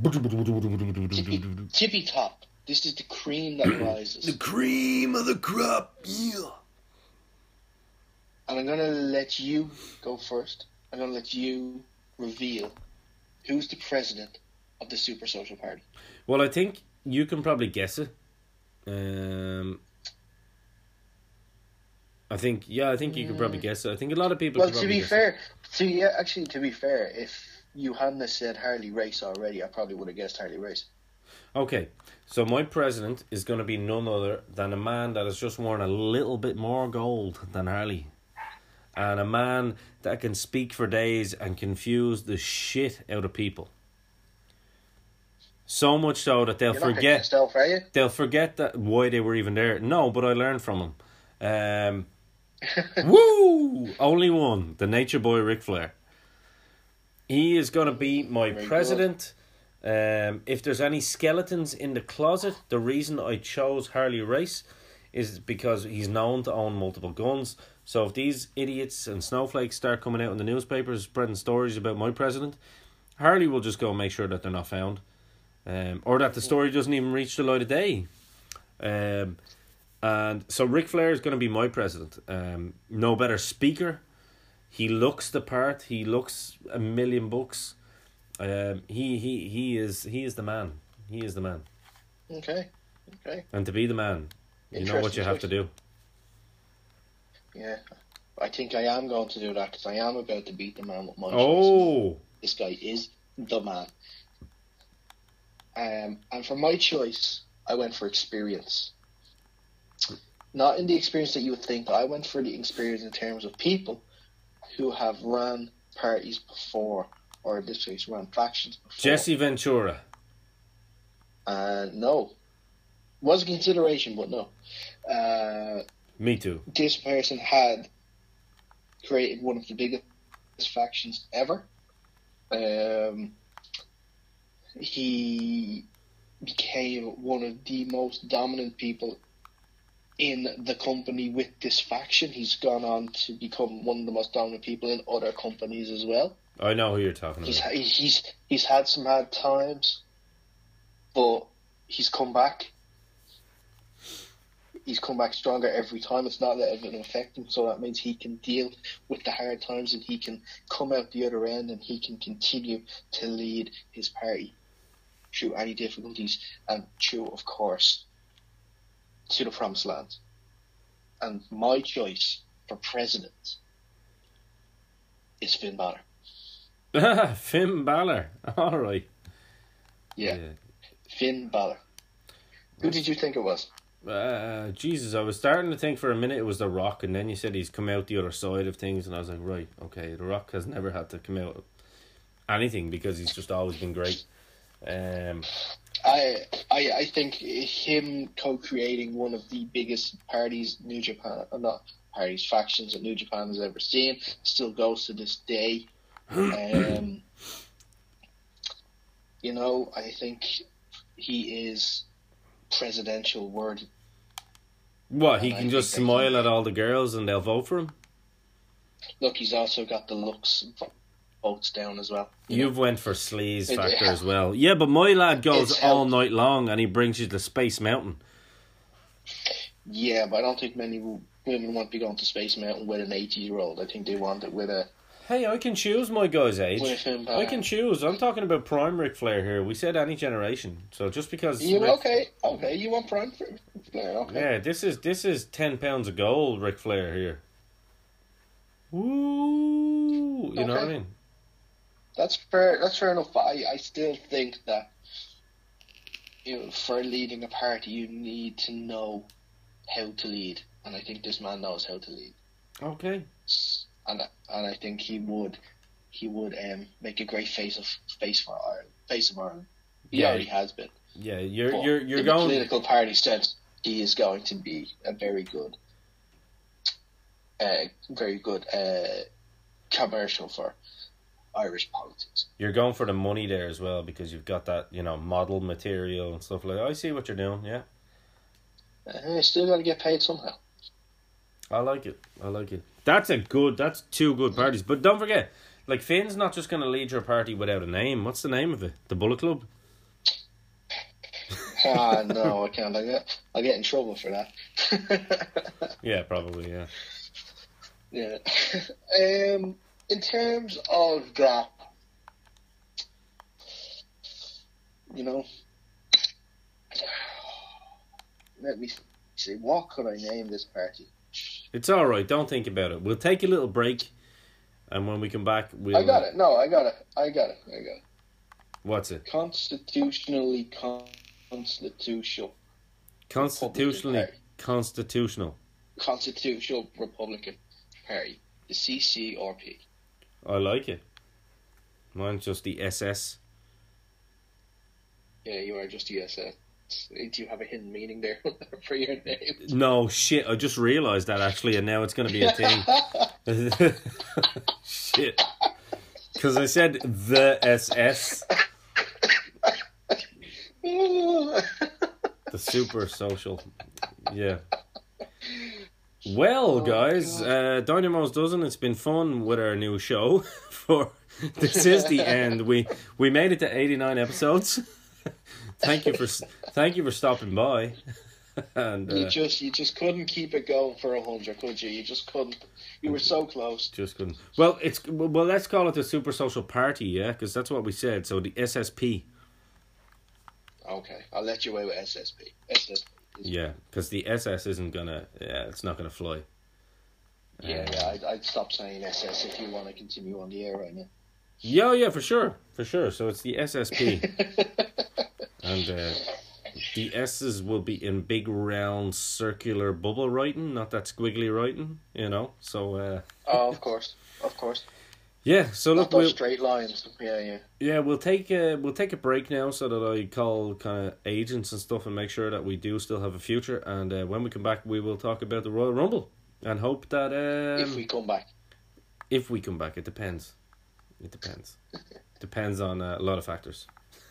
tippy top. This is the cream that rises. The cream of the crop, yeah. And I'm going to let you go first. I'm going to let you reveal who's the president of the Super Social Party? Well, I think you can probably guess it. I think you can probably guess it. I think a lot of people. Well, can to probably be guess fair, to be fair, if you hadn't said Harley Race already, I probably would have guessed Harley Race. Okay, so my president is going to be none other than a man that has just worn a little bit more gold than Harley. And a man that can speak for days and confuse the shit out of people. So much so that they'll forget. Yourself, are you? They'll forget that why they were even there. No, but I learned from him. Woo! Only one. The nature boy Ric Flair. He is going to be my president. If there's any skeletons in the closet, the reason I chose Harley Race is because he's known to own multiple guns. So if these idiots and snowflakes start coming out in the newspapers spreading stories about my president, Harley will just go and make sure that they're not found. Or that the story doesn't even reach the light of day. And so Ric Flair is going to be my president. No better speaker. He looks the part. He looks $1,000,000. He is the man. He is the man. Okay. And to be the man, you know what you have to do. Yeah, I think I am going to do that because I am about to beat the man with my choice. This guy is the man. And for my choice, I went for experience. Not in the experience that you would think. I went for the experience in terms of people who have run parties before, or in this case, run factions before. Jesse Ventura. No. Was a consideration, but no. Me too. This person had created one of the biggest factions ever. He became one of the most dominant people in the company with this faction. He's gone on to become one of the most dominant people in other companies as well. I know who you're talking about. He's had some hard times, but he's come back. He's come back stronger every time. It's not letting it affect him, so that means he can deal with the hard times and he can come out the other end and he can continue to lead his party through any difficulties and through, of course, to the promised land. And my choice for president is Finn Balor. Finn Balor. All right. Yeah. Finn Balor. Who did you think it was? Jesus, I was starting to think for a minute it was The Rock, and then you said he's come out the other side of things, and I was like, right, okay, The Rock has never had to come out anything because he's just always been great. I think him co-creating one of the biggest parties New Japan, not parties, factions that New Japan has ever seen, still goes to this day. You know, I think he is presidential worthy. What, he can just smile at all the girls and they'll vote for him? Look, he's also got the looks votes down as well. You've went for sleaze factor as well. Yeah, but my lad goes all night long and he brings you to Space Mountain. Yeah, but I don't think many women want to be going to Space Mountain with an 80-year-old. I think they want it with a... Hey, I can choose my guy's age. I can choose. I'm talking about prime Ric Flair here. We said any generation. So just because... Okay, you want prime Flair, okay. Yeah, this is 10 pounds of gold Ric Flair here. Woo! You know what I mean? That's fair enough. But I still think that, you know, for leading a party, you need to know how to lead, and I think this man knows how to lead. Okay. And I think he would make a great face of Ireland. He already has been. Yeah, you're in going. The political party sense, he is going to be a very good commercial for Irish politics. You're going for the money there as well because you've got that, you know, model material and stuff like that. I see what you're doing, yeah. Still got to get paid somehow. I like it. That's two good parties. But don't forget, like, Finn's not just going to lead your party without a name. What's the name of it? The Bullet Club? No, I can't. I'll get in trouble for that. Yeah, probably, yeah. Yeah. In terms of that, you know, let me see, what could I name this party? It's all right. Don't think about it. We'll take a little break, and when we come back, we'll. I got it. No, I got it. What's it? Constitutionally constitutional. Constitutional Constitutional Republican Party, the CCRP. I like it. Mine's just the SS. Yeah, you are just the SS. Do you have a hidden meaning there for your name? No, shit. I just realised that actually, and now it's going to be a thing. Shit. Because I said the SS. The super social. Yeah. Well, guys, Dynamo's Dozen. It's been fun with our new show. This is the end. We made it to 89 episodes. Thank you for stopping by. And you just couldn't keep it going for 100, could you? You just couldn't. You were so close. Just couldn't. Well, let's call it the Super Social Party, yeah, because that's what we said. So the SSP. Okay, I'll let you away with SSP. Yeah, because the SS isn't gonna. Yeah, it's not gonna fly. Yeah, I'd stop saying SS if you want to continue on the air right now. Yeah, for sure. So it's the SSP. And the S's will be in big, round, circular bubble writing, not that squiggly writing, you know. So. Oh, of course. Yeah. So not look, those straight lines. Yeah. Yeah, we'll take a break now so that I call kind of agents and stuff and make sure that we do still have a future. And when we come back, we will talk about the Royal Rumble and hope that if we come back. It depends. Depends on a lot of factors.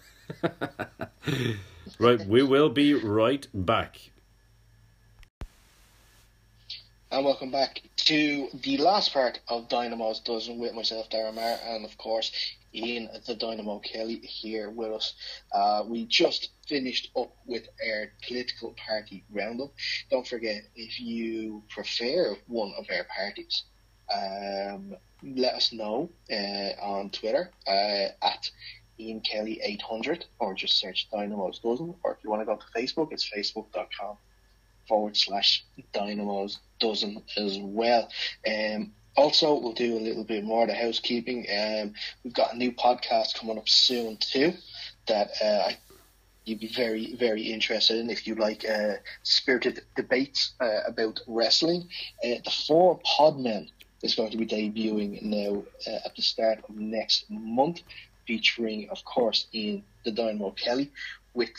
Right, we will be right back. And welcome back to the last part of Dynamo's Dozen with myself, Darren Maher, and of course Ian the Dynamo Kelly here with us. We just finished up with our political party roundup. Don't forget, if you prefer one of our parties, let us know on Twitter at Ian Kelly 800, or just search Dynamo's Dozen, or if you want to go to Facebook, it's facebook.com/Dynamo's Dozen as well. Also, we'll do a little bit more of the housekeeping. We've got a new podcast coming up soon too that you'd be very, very interested in if you like spirited debates about wrestling. The Four Podmen is going to be debuting now at the start of next month, featuring, of course, Ian the Dynamo Kelly with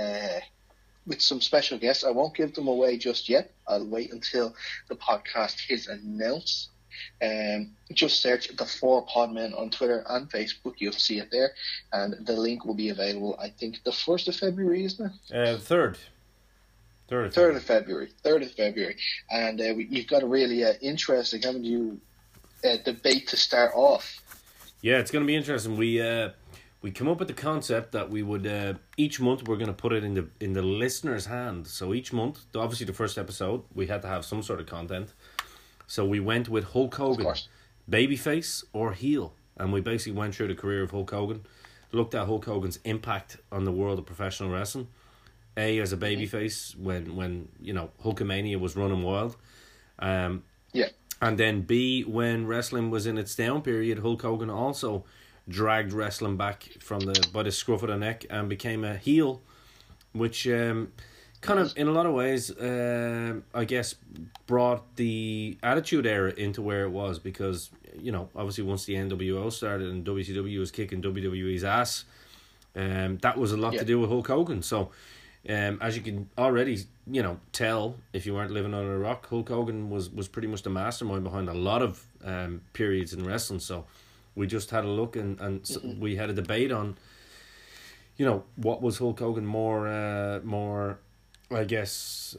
some special guests. I won't give them away just yet. I'll wait until the podcast is announced. Just search the Four Podmen on Twitter and Facebook. You'll see it there, and the link will be available, I think, the 1st of February, isn't it? 3rd. 3rd of February. And you've got a really interesting, haven't you, debate to start off. Yeah, it's going to be interesting. We come up with the concept that we would each month we're going to put it in the listener's hand. So each month, obviously the first episode, we had to have some sort of content. So we went with Hulk Hogan, babyface or heel, and we basically went through the career of Hulk Hogan, looked at Hulk Hogan's impact on the world of professional wrestling. A, as a babyface when you know Hulkamania was running wild. And then B, when wrestling was in its down period, Hulk Hogan also dragged wrestling back by the scruff of the neck and became a heel, which kind of, in a lot of ways, I guess, brought the Attitude Era into where it was, because, you know, obviously once the NWO started and WCW was kicking WWE's ass, that was a lot to do with Hulk Hogan. So, as you can already, you know, tell if you weren't living under a rock, Hulk Hogan was pretty much the mastermind behind a lot of periods in wrestling. So we just had a look and we had a debate on, you know, what was Hulk Hogan more I guess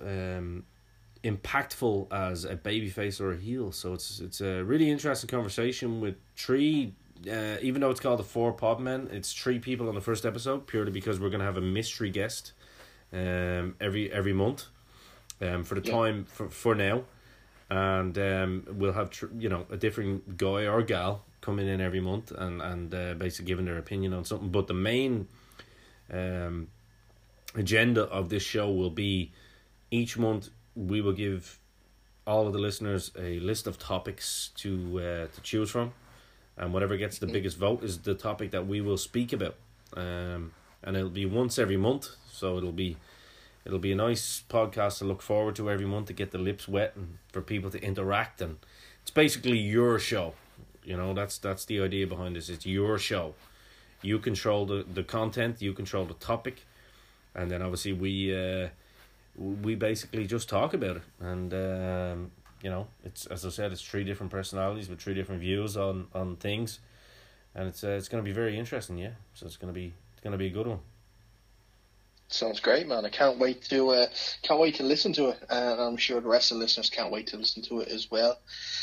impactful as a babyface or a heel. So it's a really interesting conversation with three. Even though it's called the Four Podmen, it's three people on the first episode, purely because we're going to have a mystery guest every month for the time for now, and we'll have a different guy or gal coming in every month and basically giving their opinion on something. But the main agenda of this show will be each month we will give all of the listeners a list of topics to choose from, and whatever gets the biggest vote is the topic that we will speak about. And it'll be once every month, so it'll be a nice podcast to look forward to every month, to get the lips wet and for people to interact. And it's basically your show. You know, that's the idea behind this. It's your show. You control the content, you control the topic, and then obviously we basically just talk about it. And you know, it's, as I said, it's 3 different personalities with 3 different views on things, and it's going to be very interesting. Yeah, so it's going to be a good one. Sounds great, man. I can't wait to listen to it, and I'm sure the rest of the listeners can't wait to listen to it as well.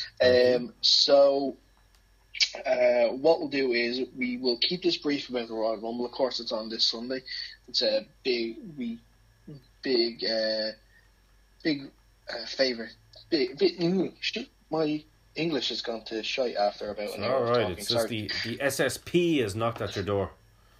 So what we'll do is we will keep this brief about the Royal Rumble. Of course, it's on this Sunday. It's a big favourite. My English has gone to shite after about an hour of talking. It's just the SSP has knocked at your door.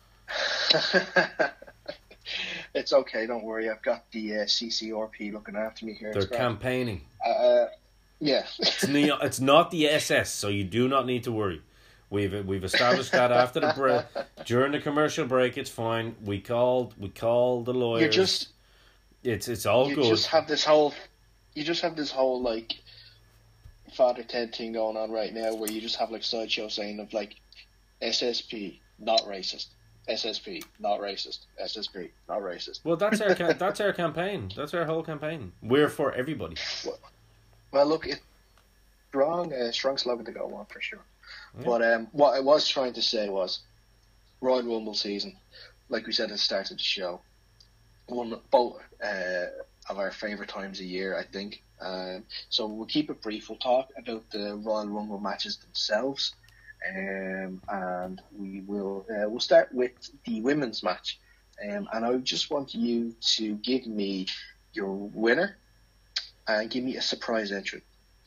It's okay, don't worry. I've got the CCRP looking after me here. They're campaigning. Yeah. It's not the SS, so you do not need to worry. We've established that after the break, during the commercial break. It's fine. We called the lawyers. It's all good. You just have this whole like Father Ted thing going on right now, where you just have like sideshow saying of like SSP not racist. SSP not racist. SSP not racist. Well, that's our campaign. That's our whole campaign. We're for everybody. Well, look, it's strong slogan to go on for sure. Yeah. But what I was trying to say was, Royal Rumble season, like we said at the start of the show, both of our favourite times of year, I think. So we'll keep it brief. We'll talk about the Royal Rumble matches themselves. And we'll start with the women's match, and I just want you to give me your winner and give me a surprise entrant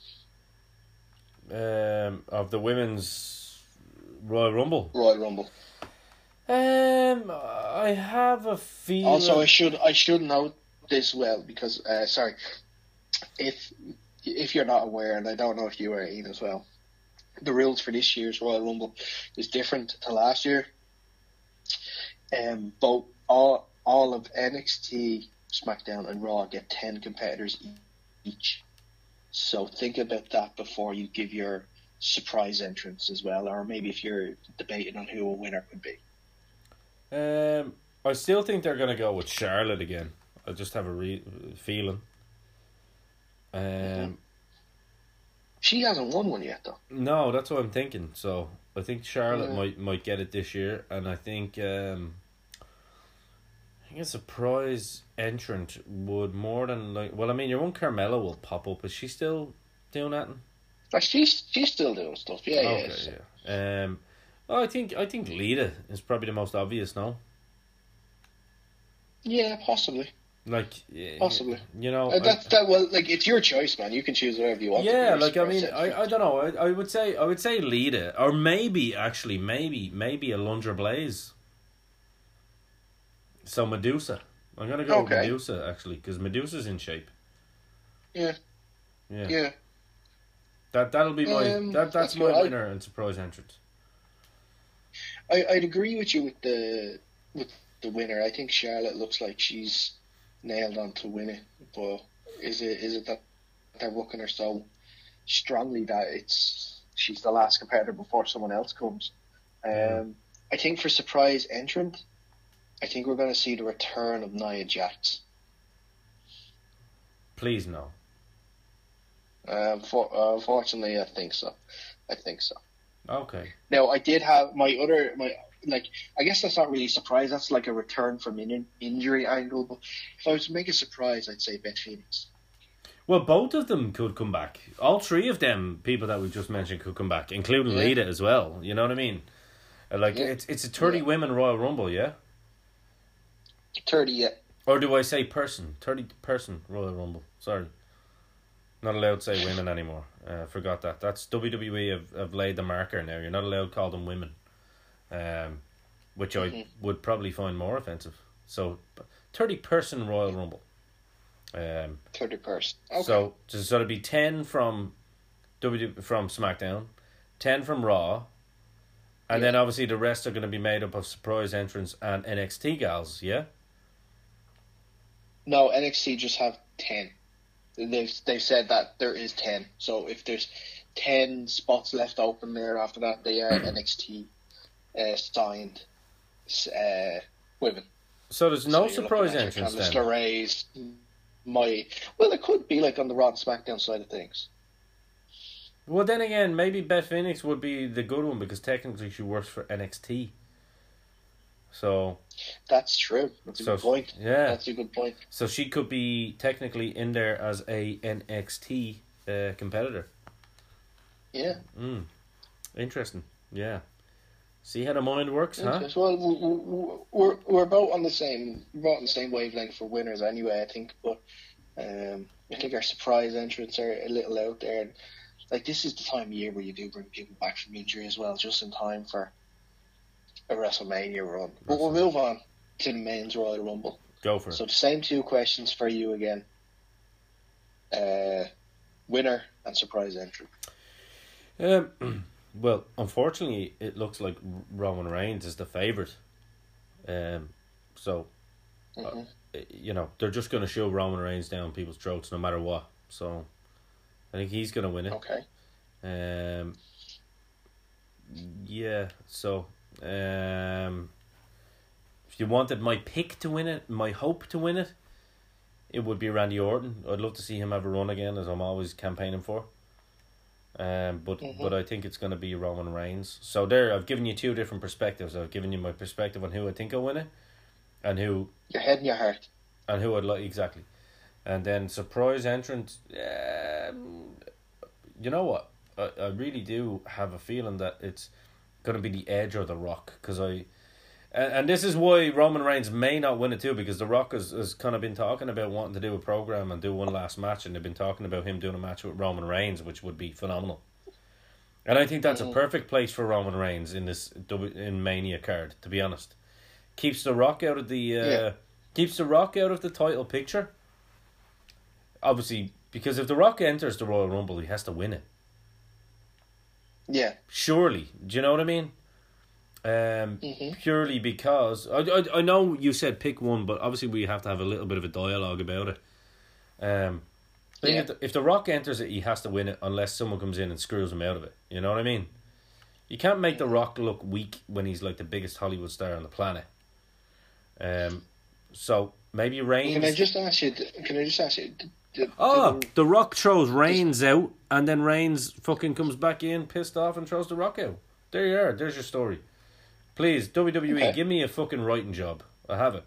of the women's Royal Rumble. I have a feeling. Also, I should note this well because if you're not aware, and I don't know if you are, Ian, as well. The rules for this year's Royal Rumble is different to last year. Both all of NXT, SmackDown, and Raw get 10 competitors each. So think about that before you give your surprise entrance as well, or maybe if you're debating on who a winner could be. I still think they're going to go with Charlotte again. I just have a feeling. She hasn't won one yet, though. No, that's what I'm thinking. So I think Charlotte might get it this year, and I think a surprise entrant would more than like. Well, I mean, your own Carmella will pop up. Is she still doing that? She's still doing stuff. Yeah, okay, yeah. Well, I think Lita is probably the most obvious now. Yeah, possibly. Like possibly, you know, well, like it's your choice, man. You can choose whatever you want. Yeah, like I mean, I don't know. I would say Lita, or maybe a Alundra Blaze. So Medusa, I'm gonna go with Medusa actually, because Medusa's in shape. Yeah. That'll be my that's my winner and surprise entrance. I'd agree with you with the winner. I think Charlotte looks like she's nailed on to win it, but is it that they're booking her so strongly that she's the last competitor before someone else comes? I think for surprise entrant, I think we're going to see the return of Nia Jax. Please no. Unfortunately, I think so. Okay. Now I did have my I guess that's not really a surprise. That's like a return from an injury angle. But if I was to make a surprise, I'd say Beth Phoenix. Well, both of them could come back. All 3 of them, people that we just mentioned, could come back, including Lita as well. You know what I mean? It's a 30 women Royal Rumble, yeah? 30, yeah. Or do I say 30 person Royal Rumble? Sorry. Not allowed to say women anymore. Forgot that. That's WWE have laid the marker now. You're not allowed to call them women. which I would probably find more offensive. So, 30-person Royal Rumble. 30-person. Okay. So it'd be 10 from from SmackDown, 10 from Raw, and then obviously the rest are going to be made up of surprise entrants and NXT gals. Yeah. No, NXT just have 10. They've said that there is 10. So if there's 10 spots left open there after that, they are NXT signed women. So there's no So you're surprise looking at entrance your then? Candice LeRae's, well, it could be like on the Raw and SmackDown side of things. Well, then again, maybe Beth Phoenix would be the good one because technically she works for NXT. So That's true. That's a good point. Yeah. That's a good point. So she could be technically in there as a NXT competitor. Yeah. Interesting. Yeah. See how the mind works, huh? Well, we're both on the same wavelength for winners anyway, I think. But I think our surprise entrants are a little out there. And, like, this is the time of year where you do bring people back from injury as well, just in time for a WrestleMania run. But we'll move on to the men's Royal Rumble. Go for it. So the same two questions for you again. Winner and surprise entrant. Well, unfortunately, it looks like Roman Reigns is the favourite. So, they're just going to shove Roman Reigns down people's throats no matter what. So, I think he's going to win it. Okay. Yeah, so, if you wanted my pick to win it, my hope to win it, it would be Randy Orton. I'd love to see him have a run again, as I'm always campaigning for. But I think it's going to be Roman Reigns. So there, I've given you two different perspectives. I've given you my perspective on who I think will win it, and who your head and your heart, and who I'd like exactly. And then surprise entrant. You know what? I really do have a feeling that it's going to be the Edge or the Rock, because and this is why Roman Reigns may not win it too, because the Rock has kind of been talking about wanting to do a program and do one last match, and they've been talking about him doing a match with Roman Reigns, which would be phenomenal. And I think that's a perfect place for Roman Reigns in this in Mania card. To be honest, keeps the Rock out of the title picture. Obviously, because if the Rock enters the Royal Rumble, he has to win it. Yeah. Surely, do you know what I mean? Purely because I know you said pick one, but obviously we have to have a little bit of a dialogue about it. If the Rock enters it, he has to win it unless someone comes in and screws him out of it. You know what I mean? You can't make the Rock look weak when he's like the biggest Hollywood star on the planet. So maybe Reigns. Can I just ask you? The Rock throws Reigns out, and then Reigns fucking comes back in pissed off and throws the Rock out. There you are. There's your story. Please, WWE, give me a fucking writing job. I have it.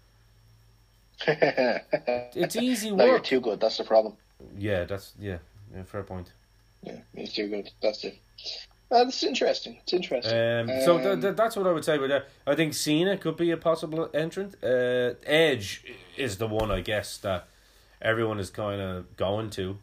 It's easy work. No, you're too good. That's the problem. Yeah, fair point. Yeah, you're too good. That's it. That's interesting. It's interesting. So that's what I would say with that. I think Cena could be a possible entrant. Edge is the one, I guess, that everyone is kind of going to.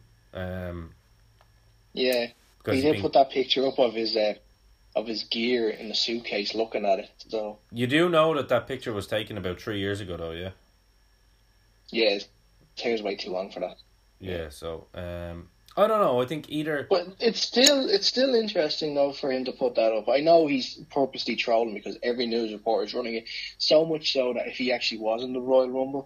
Yeah, he did put that picture up of his gear in the suitcase, looking at it. So you do know that picture was taken about 3 years ago, though, yeah. Yeah, his hair's way too long for that. Yeah, so I don't know. I think either. But it's still interesting though for him to put that up. I know he's purposely trolling because every news reporter is running it. So much so that if he actually was in the Royal Rumble,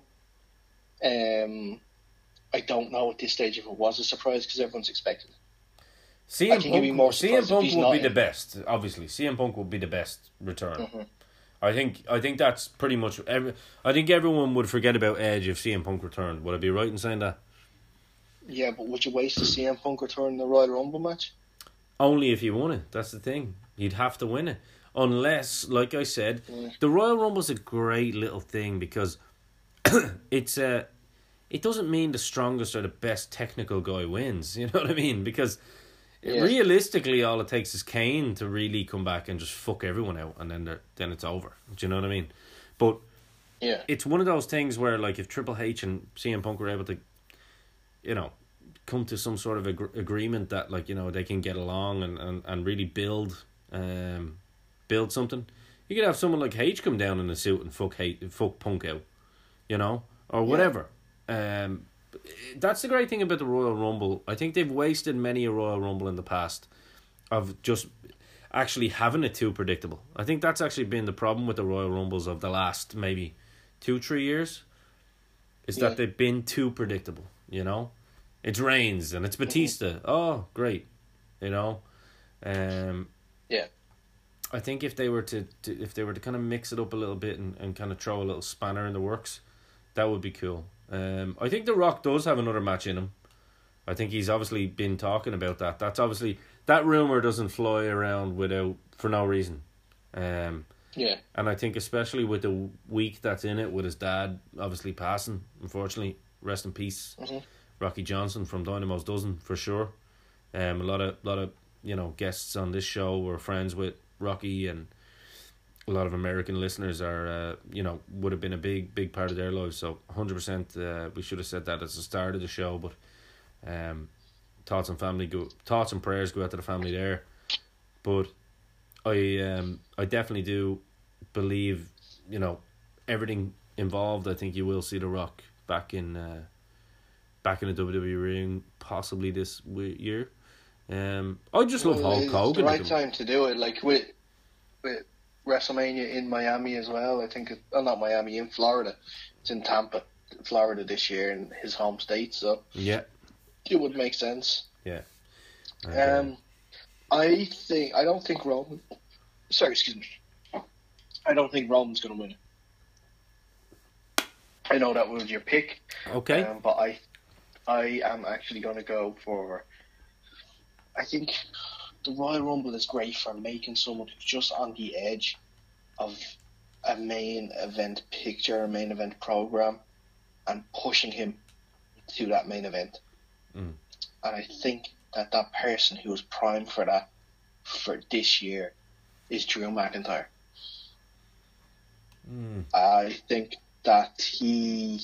I don't know at this stage if it was a surprise because everyone's expecting it. CM Punk would be the best. Obviously, CM Punk would be the best return. Mm-hmm. I think that's pretty much I think everyone would forget about Edge if CM Punk returned. Would I be right in saying that? Yeah, but would you waste a CM Punk return in the Royal Rumble match? Only if you won it. That's the thing. You'd have to win it. Unless, like I said, the Royal Rumble's a great little thing because it doesn't mean the strongest or the best technical guy wins. You know what I mean? Because realistically, all it takes is Kane to really come back and just fuck everyone out, and then it's over. Do you know what I mean? But it's one of those things where, like, if Triple H and CM Punk were able to, come to some sort of agreement that, like, they can get along and really build something, You could have someone like H come down in a suit and fuck Punk out, you know, or whatever. That's the great thing about the Royal Rumble. I think they've wasted many a Royal Rumble in the past of just actually having it too predictable. I think that's actually been the problem with the Royal Rumbles of the last maybe 2-3 years. Is that they've been too predictable, you know? It's Reigns and it's Batista. Oh, great. You know? I think if they were to kind of mix it up a little bit and kind of throw a little spanner in the works, that would be cool. I think The Rock does have another match in him. I think he's obviously been talking about that. That's obviously, that rumor doesn't fly around for no reason. And I think especially with the week that's in it, with his dad obviously passing, unfortunately, rest in peace, Rocky Johnson from Dynamo's Dozen for sure. A lot of guests on this show were friends with Rocky, and a lot of American listeners are would have been a big part of their lives. So 100%, we should have said that at the start of the show. But thoughts and prayers go out to the family there. But I definitely do believe, everything involved. I think you will see The Rock back in the WWE ring possibly this year. I just love Hulk Hogan. It's the right time to do it, like with WrestleMania in Miami as well. I think not Miami, in Florida. It's in Tampa, Florida this year, in his home state. So yeah, it would make sense. Yeah. I don't think Roman. Sorry, excuse me. I don't think Roman's going to win it. I know that was your pick. Okay. But I am actually going to go for. I think the Royal Rumble is great for making someone who's just on the edge of a main event picture, a main event program, and pushing him to that main event. And I think that person who was primed for that for this year is Drew McIntyre. I think that he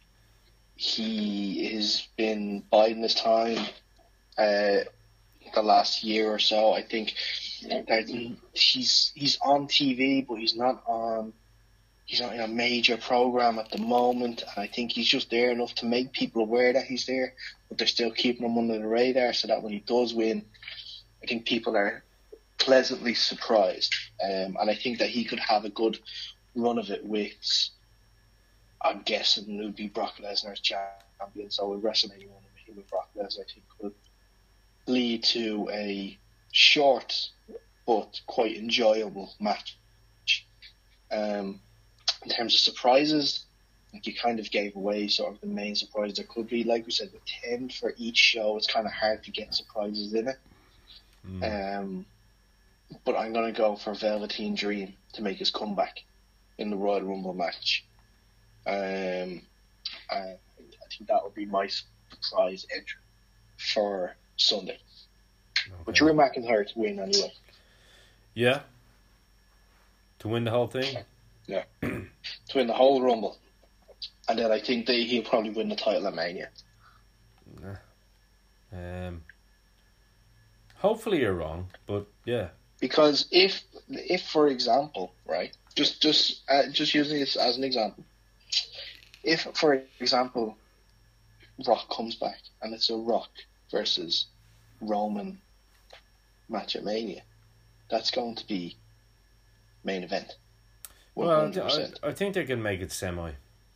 has been biding his time the last year or so. I think that he's on TV, but he's not in a major program at the moment, and I think he's just there enough to make people aware that he's there, but they're still keeping him under the radar, so that when he does win, I think people are pleasantly surprised. And I think that he could have a good run of it with, I'm guessing it would be Brock Lesnar's champion, so with WrestleMania 1 with Brock Lesnar, I think could lead to a short but quite enjoyable match. In terms of surprises, like you kind of gave away sort of the main surprise there could be. Like we said, with 10 for each show, it's kind of hard to get surprises in it. But I'm going to go for Velveteen Dream to make his comeback in the Royal Rumble match. I think that would be my surprise entry for Sunday. Okay. But Drew McIntyre to win anyway. Yeah? To win the whole thing? Yeah. To win the whole Rumble. And then I think he'll probably win the title at Mania. Hopefully you're wrong, but yeah. Because if for example, right, just using this as an example, if for example Rock comes back and it's a Rock versus Roman match at Mania, that's going to be main event. 100%. Well, I think they can make it semi.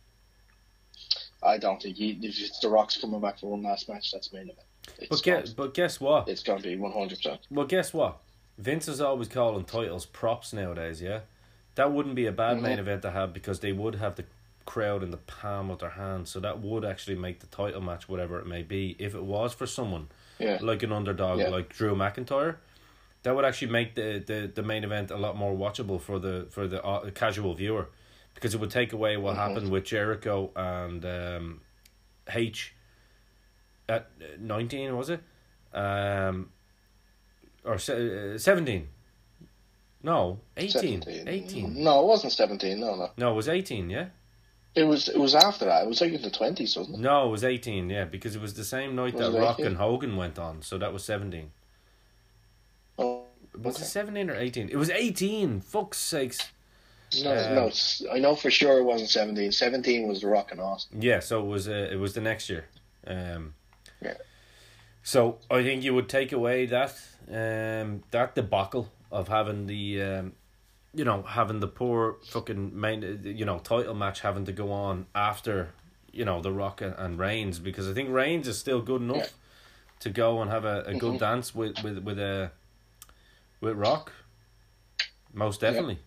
I don't think if The Rock's coming back for one last match, that's main event. But guess what? It's going to be 100%. Well, guess what? Vince is always calling titles props nowadays, yeah? That wouldn't be a bad main event to have, because they would have the crowd in the palm of their hand, so that would actually make the title match, whatever it may be, if it was for someone like an underdog like Drew McIntyre, that would actually make the main event a lot more watchable for the casual viewer, because it would take away what happened with Jericho and H at 19, was it? Or 17. No, 18. 18. No, it wasn't 17. No, it was 18, yeah? It was after that. It was like in the 20s, wasn't it? No, it was 18, yeah, because it was the same night that Rock and Hogan went on, so that was 17. Oh, Was it 17 or 18? It was 18, fuck's sakes. No. I know for sure it wasn't 17. 17 was The Rock and Austin. Yeah, so it was the next year. Yeah. So I think you would take away that debacle of having the having the poor fucking main title match having to go on after The Rock and Reigns, because I think Reigns is still good enough to go and have a good dance with Rock. Most definitely.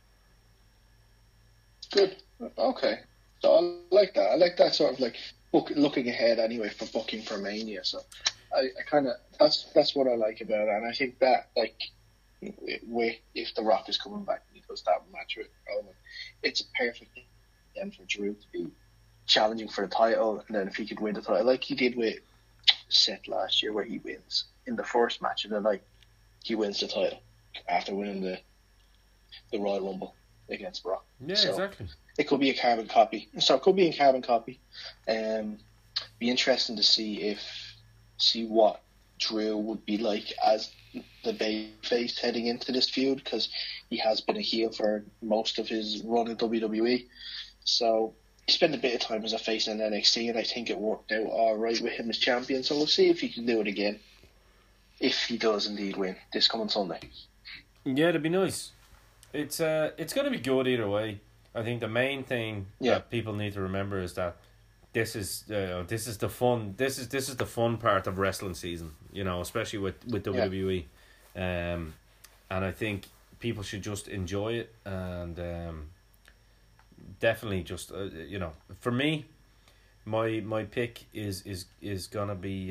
Good. Okay. So I like that. I like that sort of like looking ahead anyway for booking for Mania. So I kind of that's what I like about it, and I think that like if The Rock is coming back and he does that match with Roman, it's a perfect then for Drew to be challenging for the title, and then if he could win the title like he did with Seth last year, where he wins in the first match of the night, he wins the title after winning the Royal Rumble against Brock. Yeah, so exactly. It could be a carbon copy. So it could be a carbon copy. Be interesting to see what Drew would be like as the babyface heading into this feud, because he has been a heel for most of his run in WWE. So he spent a bit of time as a face in NXT, and I think it worked out all right with him as champion. So we'll see if he can do it again, if he does indeed win this coming Sunday. Yeah, it'd be nice. It's going to be good either way. I think the main thing that people need to remember is that this is the fun part of wrestling season, especially with WWE, and I think people should just enjoy it, and definitely just for me, my pick is gonna be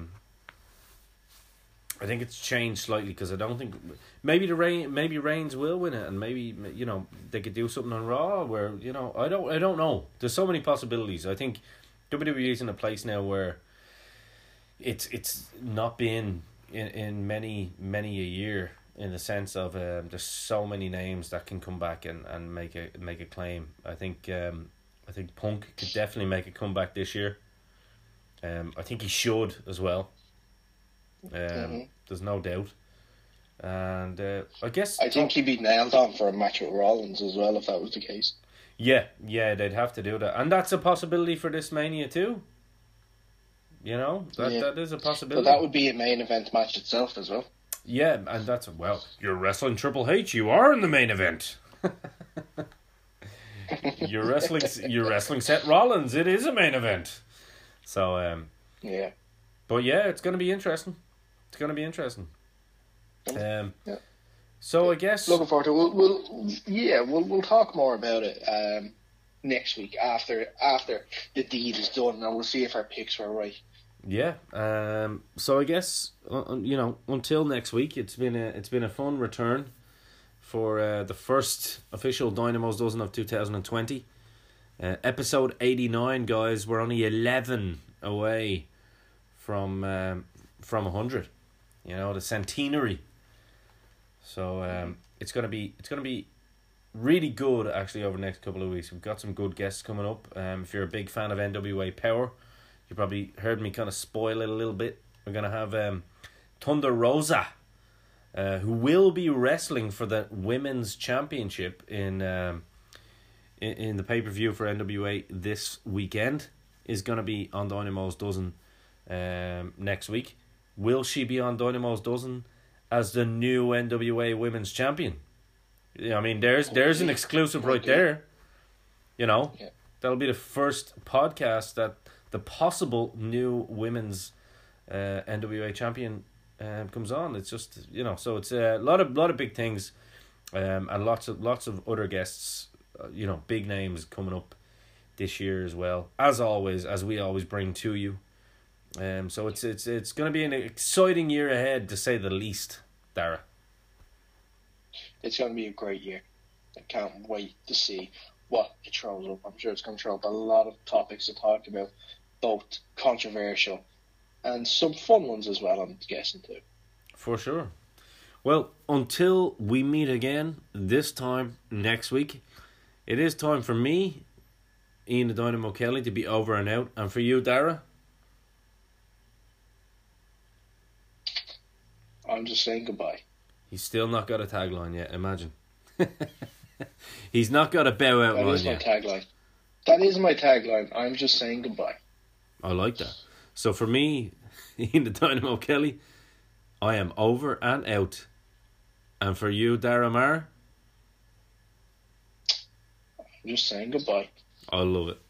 I think it's changed slightly, because I don't think maybe Reigns will win it, and maybe they could do something on Raw where I don't know. There's so many possibilities. I think WWE's in a place now where it's not been in many a year, in the sense of there's so many names that can come back and make a claim. I think Punk could definitely make a comeback this year. I think he should as well. There's no doubt, and I think he'd be nailed on for a match with Rollins as well if that was the case. Yeah, they'd have to do that, and that's a possibility for this Mania too. That is a possibility. So that would be a main event match itself as well. Yeah, and that's you're wrestling Triple H. You are in the main event. You're wrestling Seth Rollins. It is a main event. So yeah, but yeah, it's going to be interesting. It's going to be interesting. So I guess looking forward to it. We'll talk more about it next week after the deed is done, and we'll see if our picks were right. Yeah. So I guess until next week, it's been a fun return for the first official Dynamo's Dozen of 2020. Episode 89, guys. We're only 11 away from 100. The centenary. So it's gonna be really good actually over the next couple of weeks. We've got some good guests coming up. If you're a big fan of NWA Power, you probably heard me kind of spoil it a little bit. We're gonna have Thunder Rosa, who will be wrestling for the women's championship in the pay-per-view for NWA this weekend. Is gonna be on Dynamo's Dozen next week. Will she be on Dynamo's Dozen as the new NWA Women's Champion? I mean, there's an exclusive right there. That'll be the first podcast that the possible new Women's NWA Champion comes on. It's just so it's a lot of big things, and lots of other guests. Big names coming up this year as well. As always, as we always bring to you. So it's going to be an exciting year ahead, to say the least, Dara. It's going to be a great year. I can't wait to see what it throws up. I'm sure it's going to throw up a lot of topics to talk about, both controversial and some fun ones as well, I'm guessing too. For sure. Well, until we meet again this time next week, it is time for me, Ian the Dynamo Kelly, to be over and out, and for you, Dara. I'm just saying goodbye. He's still not got a tagline yet, imagine. He's not got a bow out That on is my you. tagline. That is my tagline. I'm just saying goodbye. I like that. So for me, in the Dynamo Kelly, I am over and out. And for you, Daramar, I'm just saying goodbye. I love it.